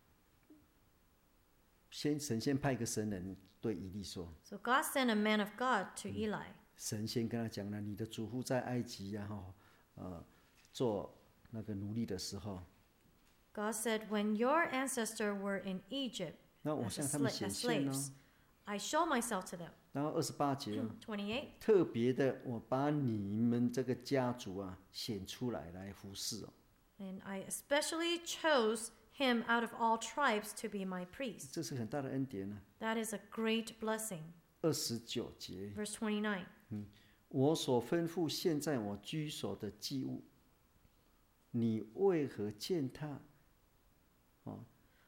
Speaker 1: 先神先派一个神人对以利说，
Speaker 2: So God sent a man of God to Eli.
Speaker 1: 神先跟他讲了，你的祖父在埃及呀、啊，哈，呃，做那个奴隶的时候，
Speaker 2: God said, when your ancestors were in Egypt
Speaker 1: 那我
Speaker 2: as,
Speaker 1: 向
Speaker 2: a
Speaker 1: 他们
Speaker 2: sla-
Speaker 1: 显
Speaker 2: as
Speaker 1: 现哦
Speaker 2: slaves,。I show myself to them.
Speaker 1: 然后二十八节哦，
Speaker 2: twenty-eight.
Speaker 1: 特别的，我把你们这个家族啊显出来来服侍哦。
Speaker 2: And I especially chose him out of all tribes to be my priest.
Speaker 1: 这是很大的恩典呢、
Speaker 2: That is a great blessing.
Speaker 1: 二十九节，
Speaker 2: Verse twenty-nine.
Speaker 1: 我所吩咐现在我居所的祭物，你为何践踏？哦，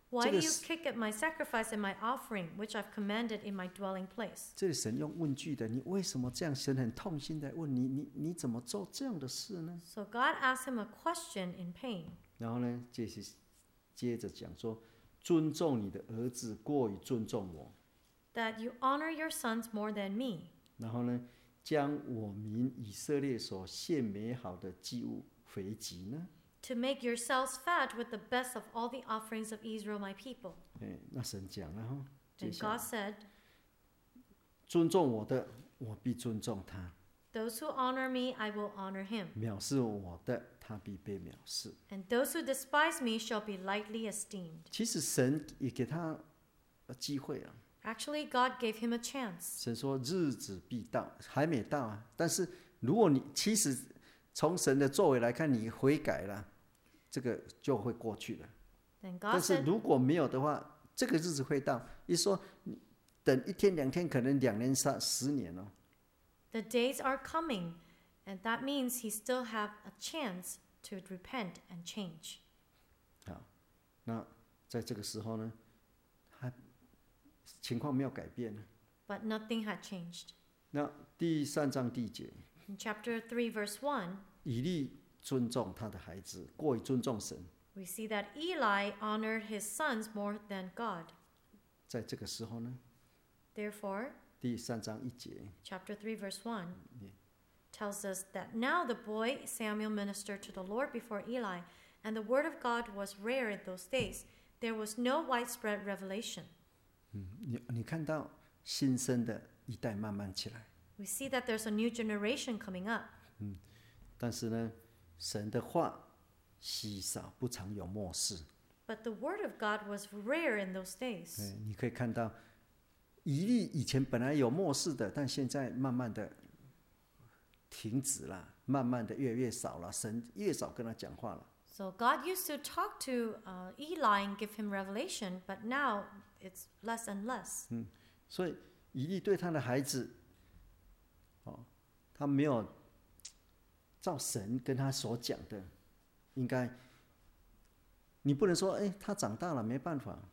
Speaker 2: Why
Speaker 1: 这
Speaker 2: do
Speaker 1: 个
Speaker 2: you
Speaker 1: 是
Speaker 2: kick at my sacrifice and my offering, which I've commanded in my dwelling place?
Speaker 1: 这里神用问句的，你为什么这样？神很痛心的问你，你你怎么做这样的事呢？
Speaker 2: So God asked him a question in pain.
Speaker 1: 然后呢，接是接着讲说，尊重你的儿子过于尊重我。
Speaker 2: That you honor your sons more than me.
Speaker 1: 然后呢，将我民以色列所献美好的祭物肥极呢？
Speaker 2: To make yourselves fat with the best of all the offerings of Israel, my people.
Speaker 1: 哎，那神讲了哈，接
Speaker 2: And
Speaker 1: 下来
Speaker 2: God said,
Speaker 1: 尊重我的，我必尊重他；
Speaker 2: those who honor me, I will honor him.
Speaker 1: 藐视我的，他必被藐视。
Speaker 2: And those who despise me shall be lightly esteemed.
Speaker 1: 其实神也给他呃机会啊。
Speaker 2: Actually, God gave him a chance.
Speaker 1: 神说日子必到，还没到啊。但是如果你其实从神的作为来看，你悔改了，这个就会过去了。
Speaker 2: Then
Speaker 1: 但
Speaker 2: God
Speaker 1: 是
Speaker 2: said,
Speaker 1: 如果没有的话，这个日子会到。一说你等一天两天，可能两年三十年哦。
Speaker 2: the days are coming, and that means he still have a chance to repent and change.
Speaker 1: 好，那在这个时候呢，还情况没有改变呢。
Speaker 2: But nothing had changed.
Speaker 1: 那第三章第一节，
Speaker 2: In chapter three, verse one,
Speaker 1: 以利尊重他的孩子，过于尊重神。
Speaker 2: we see that Eli honored his sons more than God.
Speaker 1: 在这个时候呢，
Speaker 2: Therefore,
Speaker 1: 第三章一节，
Speaker 2: chapter three, verse one,
Speaker 1: Yeah.
Speaker 2: tells us that now the boy Samuel ministered to the Lord before Eli, and the word of God was rare in those days. There was no widespread revelation.
Speaker 1: 嗯，你你看到新生的一代慢慢起来，
Speaker 2: We see that there's a new generation coming up.
Speaker 1: 但是呢，神的话稀少，不常有漠视。
Speaker 2: But the word of God was rare in those days.
Speaker 1: 嗯，你可以看到，以利以前本来有漠视的，但现在慢慢的停止了，慢慢的越来越少了，神越少跟他讲话了。
Speaker 2: So God used to talk to uh, Eli and give him revelation, but now it's less and less.
Speaker 1: 所以以利对他的孩子，哦，他没有照神跟他所讲的，应该，你不能说，哎，他长大了没办法，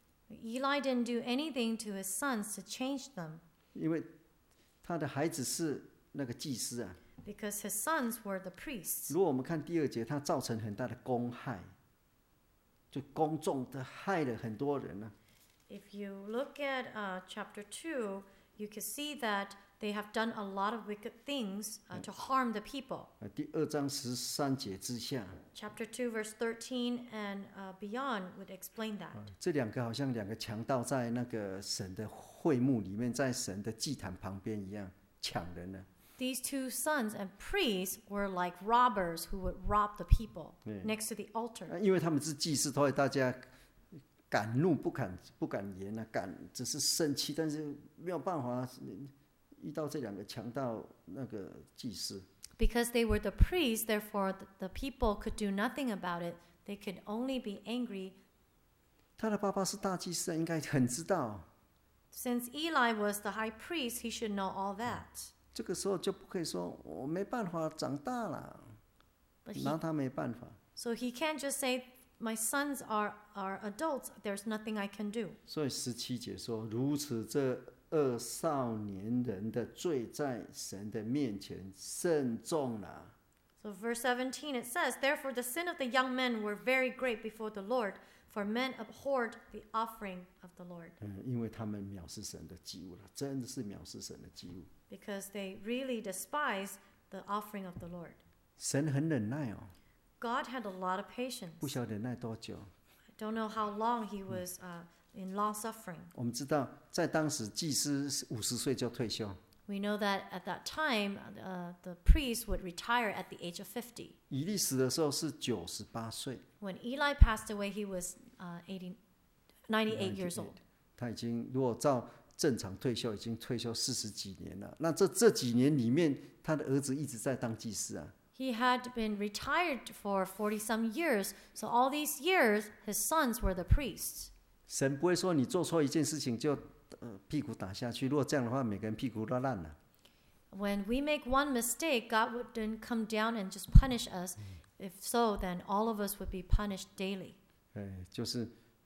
Speaker 2: Eli didn't do anything to his sons to change them
Speaker 1: 因为他的孩子是那个祭司啊。
Speaker 2: because his sons were the priests.
Speaker 1: 如果我们看第二节，他造成很大的公害，就公众的害了很多人呢、
Speaker 2: If you look at uh, chapter two, you can see that they have done a lot of wicked things uh, to harm the people.
Speaker 1: 呃，第二章十三节之下，
Speaker 2: Chapter two, verse thirteen and uh, beyond would explain that.
Speaker 1: 这两个好像两个强盗在那个神的会幕里面，在神的祭坛旁边一样抢人呢。
Speaker 2: These two sons and priests were like robbers who would rob the people
Speaker 1: Yeah.
Speaker 2: next to the altar.
Speaker 1: 啊因为他们是祭司，所以大家敢怒不敢不敢言啊，敢只是生气，但是没有办法，遇到这两个强盗那个祭司。
Speaker 2: Because they were the priests, therefore the, the people could do nothing about it. They could only be angry.
Speaker 1: 他的爸爸是大祭司，应该很知道。
Speaker 2: Since Eli was the high priest, he should know all that.
Speaker 1: 这个时候就不可以说我没办法长大了，
Speaker 2: But he,
Speaker 1: 拿他没办法。
Speaker 2: so he can't just say, my sons are, are adults, there's nothing I can do.
Speaker 1: 所以十七节说，如此这二少年人的罪在神的面前甚重了。
Speaker 2: So verse seventeen, it says, therefore the sin of the young men were very great before the Lord, for men abhorred the offering of the Lord.
Speaker 1: 嗯，因为他们藐视神的祭物了，真的是藐视神的祭物。
Speaker 2: Because they really despise the offering of the Lord.
Speaker 1: 神很忍耐哦，
Speaker 2: God had a lot of patience.
Speaker 1: 不晓得忍耐多久。
Speaker 2: I don't know how long he was uh, in long suffering.
Speaker 1: 我们知道，在当时祭司五十岁就退休，
Speaker 2: We know that at that time, uh, the priest would retire at the age of fifty.
Speaker 1: 以利死的时候是九十八岁，
Speaker 2: When Eli passed away, he was uh, eighty, ninety-eight years old.
Speaker 1: 他已经如果照正常退休，已经退休四十几年了。那这这几年里面，他的儿子一直在当祭司啊。
Speaker 2: He had been retired for forty some years, so all these years, his sons were the priests.
Speaker 1: 神不会说你做错一件事情就呃屁股打下去，如果这样的话，每个人屁股都烂了。
Speaker 2: When we make one mistake, God wouldn't come down and just punish us. If so, then all of us would be punished daily.
Speaker 1: 哎，就是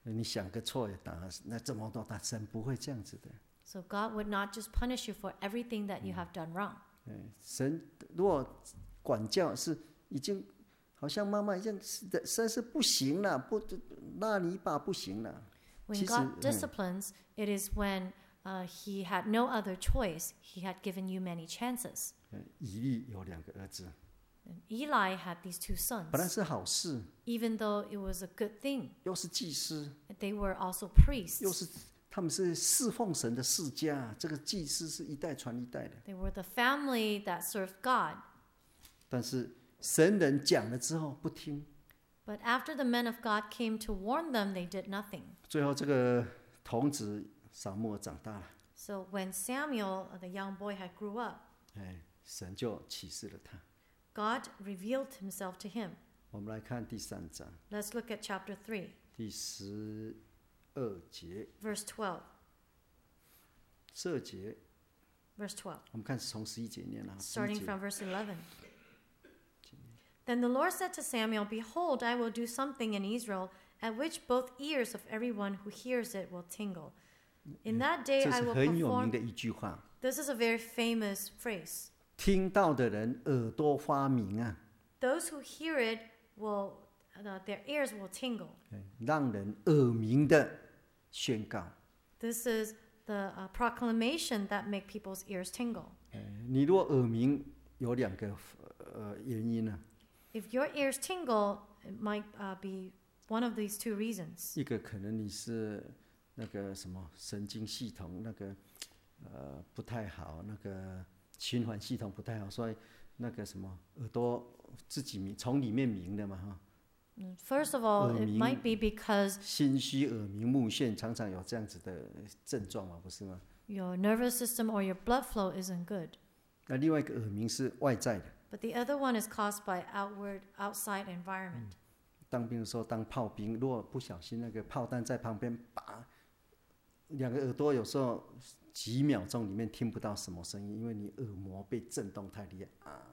Speaker 1: 你想个错也打，那这么多打，神不会这样子的。
Speaker 2: So God would not just punish you for everything that you have done wrong.
Speaker 1: 哎，神如果管教是已经好像妈妈一样，是的，实在是不行了，不拉你一把不行了。
Speaker 2: When
Speaker 1: 其实
Speaker 2: God disciplines, it is when uh, He had no other choice. He had given you many chances.
Speaker 1: 嗯以利有两个儿子，
Speaker 2: And Eli had these two
Speaker 1: 本来
Speaker 2: sons.
Speaker 1: 是好事，
Speaker 2: Even though it was a good thing,
Speaker 1: 又是祭司，
Speaker 2: they were also
Speaker 1: 又
Speaker 2: priests.
Speaker 1: 是他们是侍奉神的世家，这个祭司是一代传一代的。
Speaker 2: They were the family that served God.
Speaker 1: 但是神人讲了之后不听，
Speaker 2: But after the men of God came to warn them, they did nothing.
Speaker 1: 最后这个童子撒母耳长大了，
Speaker 2: So when Samuel, uh, the young boy, had grew up,
Speaker 1: 哎，神就启示了他。
Speaker 2: God revealed himself to him.
Speaker 1: 我们来看第三章
Speaker 2: Let's look at chapter three,
Speaker 1: 第十二节，
Speaker 2: verse twelve.
Speaker 1: 十二节，
Speaker 2: Verse twelve,
Speaker 1: 我们看从十一节念啊，十一
Speaker 2: starting
Speaker 1: 节
Speaker 2: from verse eleven. Then the Lord said to Samuel, Behold, I will do something in Israel at which both ears of everyone who hears it will tingle. In that day
Speaker 1: 这
Speaker 2: I
Speaker 1: 是
Speaker 2: will
Speaker 1: 很有名
Speaker 2: perform.
Speaker 1: 的一句话，
Speaker 2: This is a very famous phrase.
Speaker 1: 听到的人耳朵发明啊，
Speaker 2: Those who hear it will, uh, their ears will tingle.
Speaker 1: 哎让人耳鸣的宣告。
Speaker 2: This is the uh, proclamation that make people's ears tingle.
Speaker 1: 哎你如果耳鸣，有两个呃原因呢、
Speaker 2: If your ears tingle, it might uh, be one of these two reasons.
Speaker 1: 一个可能你是那个什么神经系统那个呃不太好，那个循环系统不太好，所以那个什么耳朵自己鸣从里面鸣的嘛哈。
Speaker 2: First of all, it
Speaker 1: 耳鸣。
Speaker 2: might be because
Speaker 1: 心虚、耳鸣、目眩常常有这样子的症状嘛，不是吗？
Speaker 2: your nervous system or your blood flow isn't good.
Speaker 1: 那另外一个耳鸣是外在的，
Speaker 2: But the other one is caused by outward, outside environment.
Speaker 1: 当兵的时候当炮兵，如果不小心那个炮弹在旁边，拔两个耳朵有时候几秒钟里面听不到什么声音，因为你耳膜被震动太厉害啊。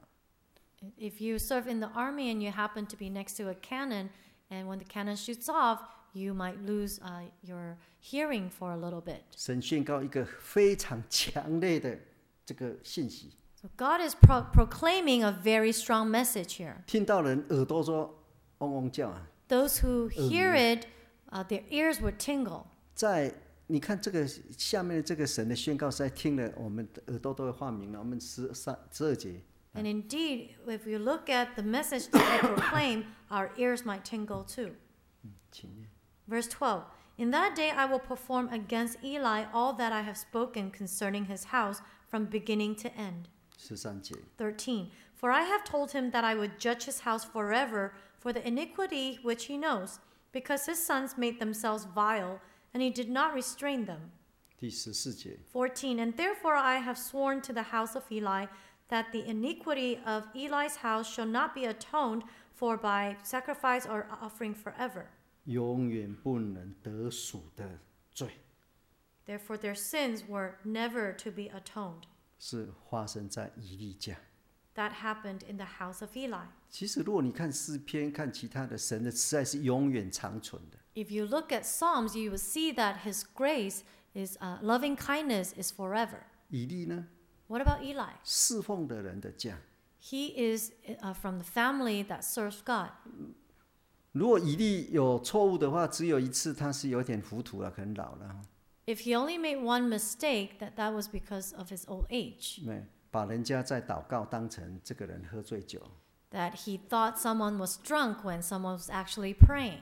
Speaker 2: If you serve in the army and you happen to be next to a cannon, and when the cannon shoots off, you might lose uh, your hearing for a little bit.
Speaker 1: 神宣告一个非常强烈的这个信息，
Speaker 2: So God is pro- proclaiming a very strong message here.
Speaker 1: 听到人耳朵说嗡嗡叫啊。
Speaker 2: Those who hear it, uh, their ears would tingle.
Speaker 1: 在你看这个下面的这个神的宣告，实在听了我们的耳朵都会发明了。我们十三十二节。
Speaker 2: And indeed, if you look at the message that they proclaim, our ears might tingle too.
Speaker 1: 请念
Speaker 2: Verse twelve, In that day I will perform against Eli all that I have spoken concerning his house from beginning to end.
Speaker 1: 十三节，
Speaker 2: thirteen, For I have told him that I would judge his house forever for the iniquity which he knows, because his sons made themselves vile, and he did not restrain them.
Speaker 1: 第十四节，
Speaker 2: fourteen, And therefore I have sworn to the house of Eli that the iniquity of Eli's house shall not be atoned for by sacrifice or offering forever.
Speaker 1: 永远不能得赎的罪，
Speaker 2: Therefore their sins were never to be atoned.
Speaker 1: 是发生在以利家。
Speaker 2: That happened in the house of Eli.
Speaker 1: 其实，如果你看诗篇，看其他的，神的慈爱是永远长存的。
Speaker 2: If you look at Psalms, you will see that his grace is uh, loving kindness is forever.
Speaker 1: 以利呢，
Speaker 2: What about Eli?
Speaker 1: 侍奉的人的家。
Speaker 2: He is uh, from the family that serves God.
Speaker 1: 如果以利有错误的话，只有一次，他是有点糊涂了，可能老了，
Speaker 2: If he only made one mistake, that that was because of his old age.
Speaker 1: 没把人家在祷告当成这个人喝醉酒。
Speaker 2: That he thought someone was drunk when someone was actually praying.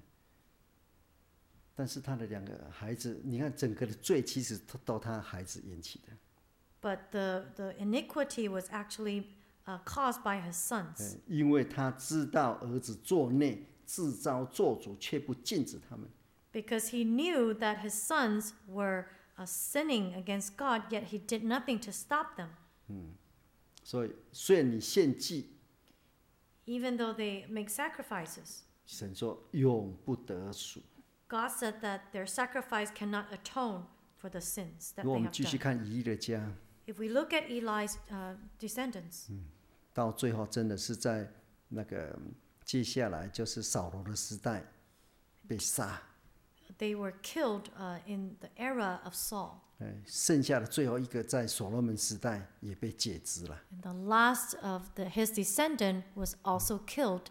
Speaker 1: 但是他的两个孩子，你看整个的罪其实都都他孩子引起的。
Speaker 2: But the, the iniquity was actually uh, caused by his
Speaker 1: 对
Speaker 2: sons.
Speaker 1: 因为他知道儿子作内，自招做主，却不禁止他们。
Speaker 2: Because he knew that his sons were uh, sinning against God, yet he did nothing to stop them.
Speaker 1: 所以，虽然你献祭，
Speaker 2: Even though they make sacrifices,
Speaker 1: 神说永不得赎。
Speaker 2: God said that their sacrifice cannot atone for the sins that
Speaker 1: 如果我
Speaker 2: they
Speaker 1: 们
Speaker 2: have
Speaker 1: 继续
Speaker 2: done.
Speaker 1: 看以利的家，
Speaker 2: If we look at Eli's uh, descendants,
Speaker 1: 到最后真的是在那个接下来就是扫罗的时代被杀。
Speaker 2: they were killed uh, in the era of Saul.
Speaker 1: 哎，剩下的最后一个在所罗门时代也被解职了。
Speaker 2: And the last of the, his descendant was also killed.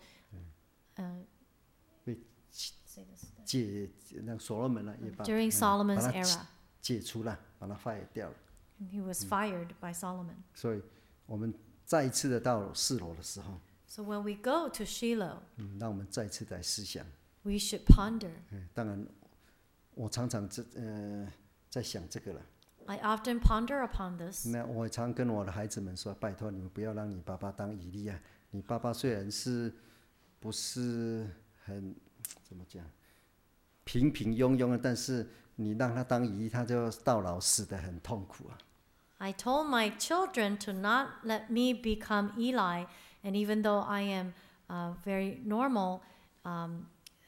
Speaker 2: Uh,
Speaker 1: 被
Speaker 2: say this,
Speaker 1: 解那个所罗门呢也把
Speaker 2: during
Speaker 1: 嗯
Speaker 2: Solomon's
Speaker 1: 把它
Speaker 2: era.
Speaker 1: 解除了，把它 fire 掉了。
Speaker 2: And he was fired by Solomon.
Speaker 1: 所以我们再一次的到示罗的时候，
Speaker 2: So when we go to Shiloh,
Speaker 1: 嗯，让我们再次来思想。
Speaker 2: we should ponder.
Speaker 1: 嗯，当然，我常常这呃在想这个了。
Speaker 2: I often ponder upon this.
Speaker 1: 那我常跟我的孩子们说，拜托你们不要让你爸爸当以利亚。你爸爸虽然是不是很怎么讲平平庸庸的，但是你让他当以利，他就到老死得很痛苦啊。
Speaker 2: I told my children to not let me become Eli, and even though I am uh, very normal, um,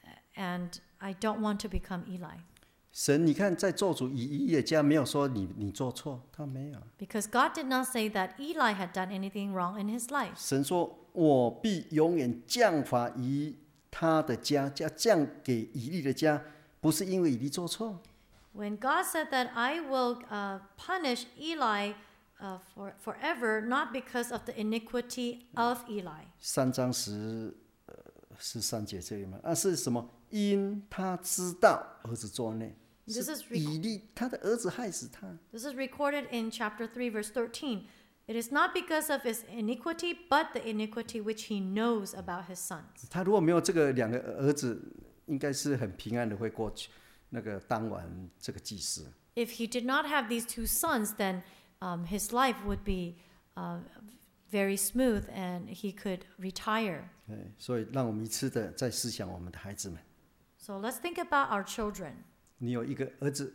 Speaker 2: and I don't want to become Eli.
Speaker 1: 神，你看在咒诅以以利的家没有说你你做错，他没有。
Speaker 2: Because God did not say that Eli had done anything wrong in his life.
Speaker 1: 神说：“我必永远降罚于他的家，降降给以利的家，不是因为以利做错。”
Speaker 2: When God said that I will uh, punish Eli uh, for, forever, not because of the iniquity of Eli.
Speaker 1: 三章十呃十三节这里嘛，啊是什么？因他知道儿子作孽，
Speaker 2: This
Speaker 1: 是
Speaker 2: is rec-
Speaker 1: 以利他的儿子害死他。
Speaker 2: This is recorded in chapter three, verse thirteen. It is not because of his iniquity, but the iniquity which he knows about his sons.
Speaker 1: 他如果没有这个两个儿子，应该是很平安的会过去那个当完这个祭祀。
Speaker 2: If he did not have these two sons, then um, his life would be uh, very smooth and he could retire.
Speaker 1: 哎，所以让我们一次的在思想我们的孩子们。
Speaker 2: So let's think about our children.
Speaker 1: 你有一个儿子，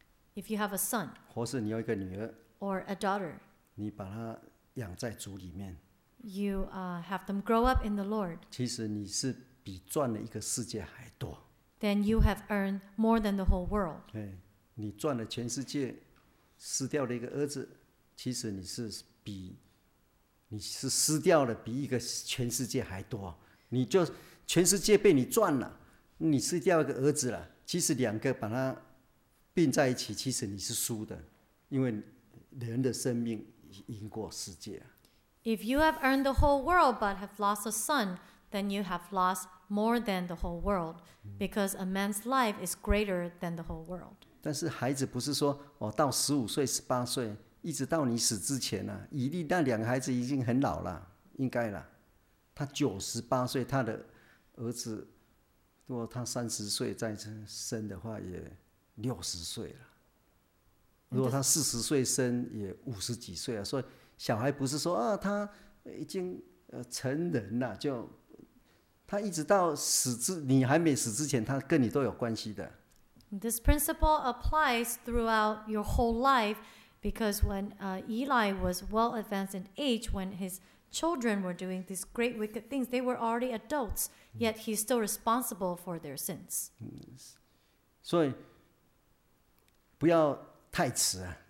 Speaker 2: If you have a son
Speaker 1: 或是你有一个女儿，
Speaker 2: or a daughter,
Speaker 1: 你把他养在主里面，
Speaker 2: you uh, have them grow up in the Lord,
Speaker 1: 其实你是比赚了一个世界还多。
Speaker 2: then you have earned more than the whole world.
Speaker 1: 哎，你赚了全世界，失掉了一个儿子，其实你是比你是失掉了比一个全世界还多。你就全世界被你赚了，你失掉一个儿子了，其实两个把它并在一起，其实你是输的，因为人的生命赢过世界。
Speaker 2: If you have earned the whole world but have lost a son, then you have lost more than the whole world, because a man's life is greater than the whole world.
Speaker 1: 但是孩子不是说哦，到十五岁、十八岁，一直到你死之前呢、啊，以利那两个孩子已经很老了，应该了。他九十八岁，他的儿子如果他三十岁再生的话，也六十岁了。如果他四十岁生，也五十几岁了。所以小孩不是说啊，他已经呃成人了，就他一直到死之，你还没死之前，他跟你都有关系的。
Speaker 2: This principle applies throughout your whole life, because when uh, Eli was well advanced in age, when his children were doing these great wicked things, they were already adults, yet he's still responsible for their sins.
Speaker 1: 所以不要太迟啊！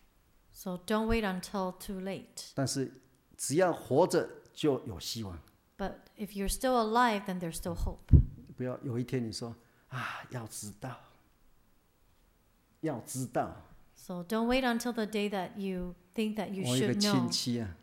Speaker 2: So don't wait until too late.
Speaker 1: 但是只要活着就有希望。
Speaker 2: But if you're still alive, then there's still hope.
Speaker 1: 不要有一天你说啊，要知道，要知道。
Speaker 2: So don't wait until the day that you think that you
Speaker 1: 我有一个
Speaker 2: should
Speaker 1: 亲
Speaker 2: know.
Speaker 1: 戚啊，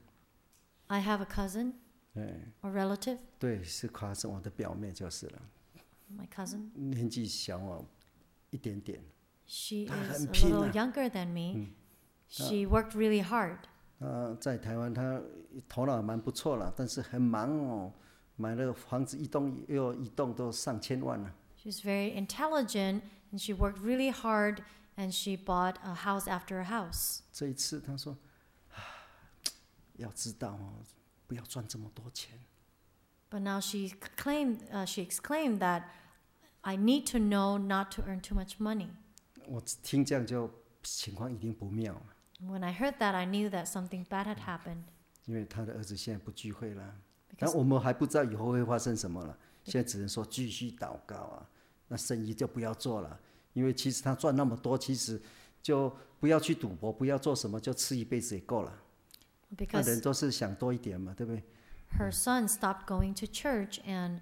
Speaker 2: I have a cousin
Speaker 1: 哎，
Speaker 2: or relative,
Speaker 1: 对，是夸是我的表妹就是了，
Speaker 2: my cousin.
Speaker 1: 年纪小我一点点。
Speaker 2: She
Speaker 1: 她
Speaker 2: is
Speaker 1: 很
Speaker 2: a
Speaker 1: 拼
Speaker 2: little
Speaker 1: 啊。
Speaker 2: younger than me. She worked really hard.
Speaker 1: 啊，在台湾他头脑蛮不错了，但是很忙哦，买了房子一栋又一栋都上千万了。
Speaker 2: She's very intelligent and she worked really hard and she bought a house after a house.
Speaker 1: 这一次他说，啊，要知道哦，不要赚这么多钱。
Speaker 2: But now she claimed, uh, she exclaimed that I need to know not to earn too much money.
Speaker 1: 我听这样就情况一定不妙了，
Speaker 2: When I heard that, I knew that something bad had happened.
Speaker 1: 因为他的儿子现在不聚会了，
Speaker 2: Because
Speaker 1: 但我们还不知道以后会发生什么了。现在只能说继续祷告啊，那生意就不要做了，因为其实他赚那么多，其实就不要去赌博，不要做什么，就吃一辈子也够了。那
Speaker 2: because
Speaker 1: 人都是想多一点嘛，对不对？
Speaker 2: her son stopped going to church and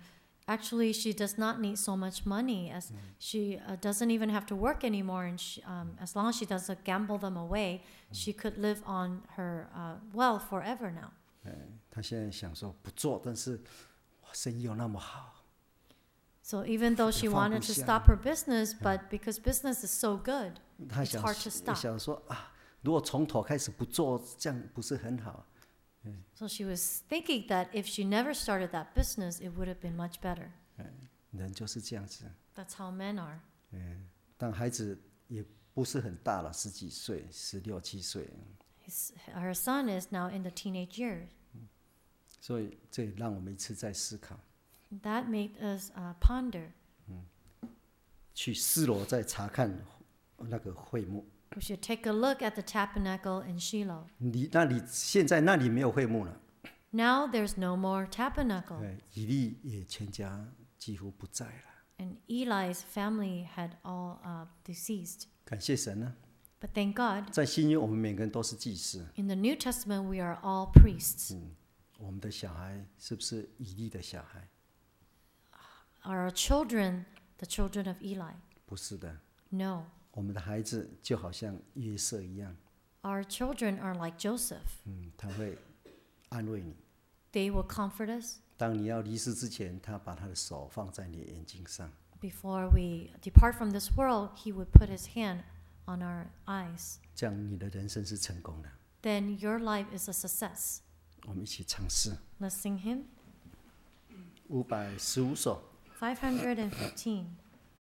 Speaker 2: Actually, she does not need so much money as she uh, doesn't even have to work anymore. And she, um, as long as she doesn't gamble them away, she could live on her uh, wealth forever now.
Speaker 1: 哎，他现在想说不做，但是哇，生意又那么好，
Speaker 2: So even though she
Speaker 1: 也放不
Speaker 2: wanted to
Speaker 1: 下。
Speaker 2: stop her business, but because business is so good,
Speaker 1: 他
Speaker 2: it's
Speaker 1: 想
Speaker 2: hard to stop.
Speaker 1: 想说啊，如果从头开始不做，这样不是很好。
Speaker 2: So she was thinking that if she never started that business, it would have been much better.
Speaker 1: 人就是这样子。
Speaker 2: That's how men are.
Speaker 1: 嗯，但孩子也不是很大了，十几岁，十六七岁，
Speaker 2: His, her son is now in the teenage years.
Speaker 1: 所以这也让我们一次在思考，
Speaker 2: That made us uh, ponder.
Speaker 1: 去示罗再查看那个会幕。
Speaker 2: We should take a look at the tabernacle in Shiloh.
Speaker 1: 你那里现在那里没有会幕了，
Speaker 2: Now there's no more tabernacle.
Speaker 1: 对，以利也全家几乎不在了。
Speaker 2: And Eli's family had all uh, deceased.
Speaker 1: 感谢神呢，
Speaker 2: But thank God,
Speaker 1: 在新约我们每个人都是祭司，
Speaker 2: in the New Testament, we are all priests.
Speaker 1: 我们的小孩是不是以利的小孩？
Speaker 2: Are our children the children of Eli?
Speaker 1: 不是的，
Speaker 2: No.
Speaker 1: 我们的孩子就好像约瑟一样，
Speaker 2: Our children are like Joseph.
Speaker 1: 嗯，他会安慰你。
Speaker 2: They will comfort us.
Speaker 1: 当你要离世之前，他把他的手放在你的眼睛上，
Speaker 2: Before we depart from this world, he would put his hand on our eyes.
Speaker 1: 这样你的人生是成功的。
Speaker 2: Then your life is a success.
Speaker 1: 我们一起尝试
Speaker 2: Let's sing him.
Speaker 1: 五百十五首。
Speaker 2: five hundred fifteen.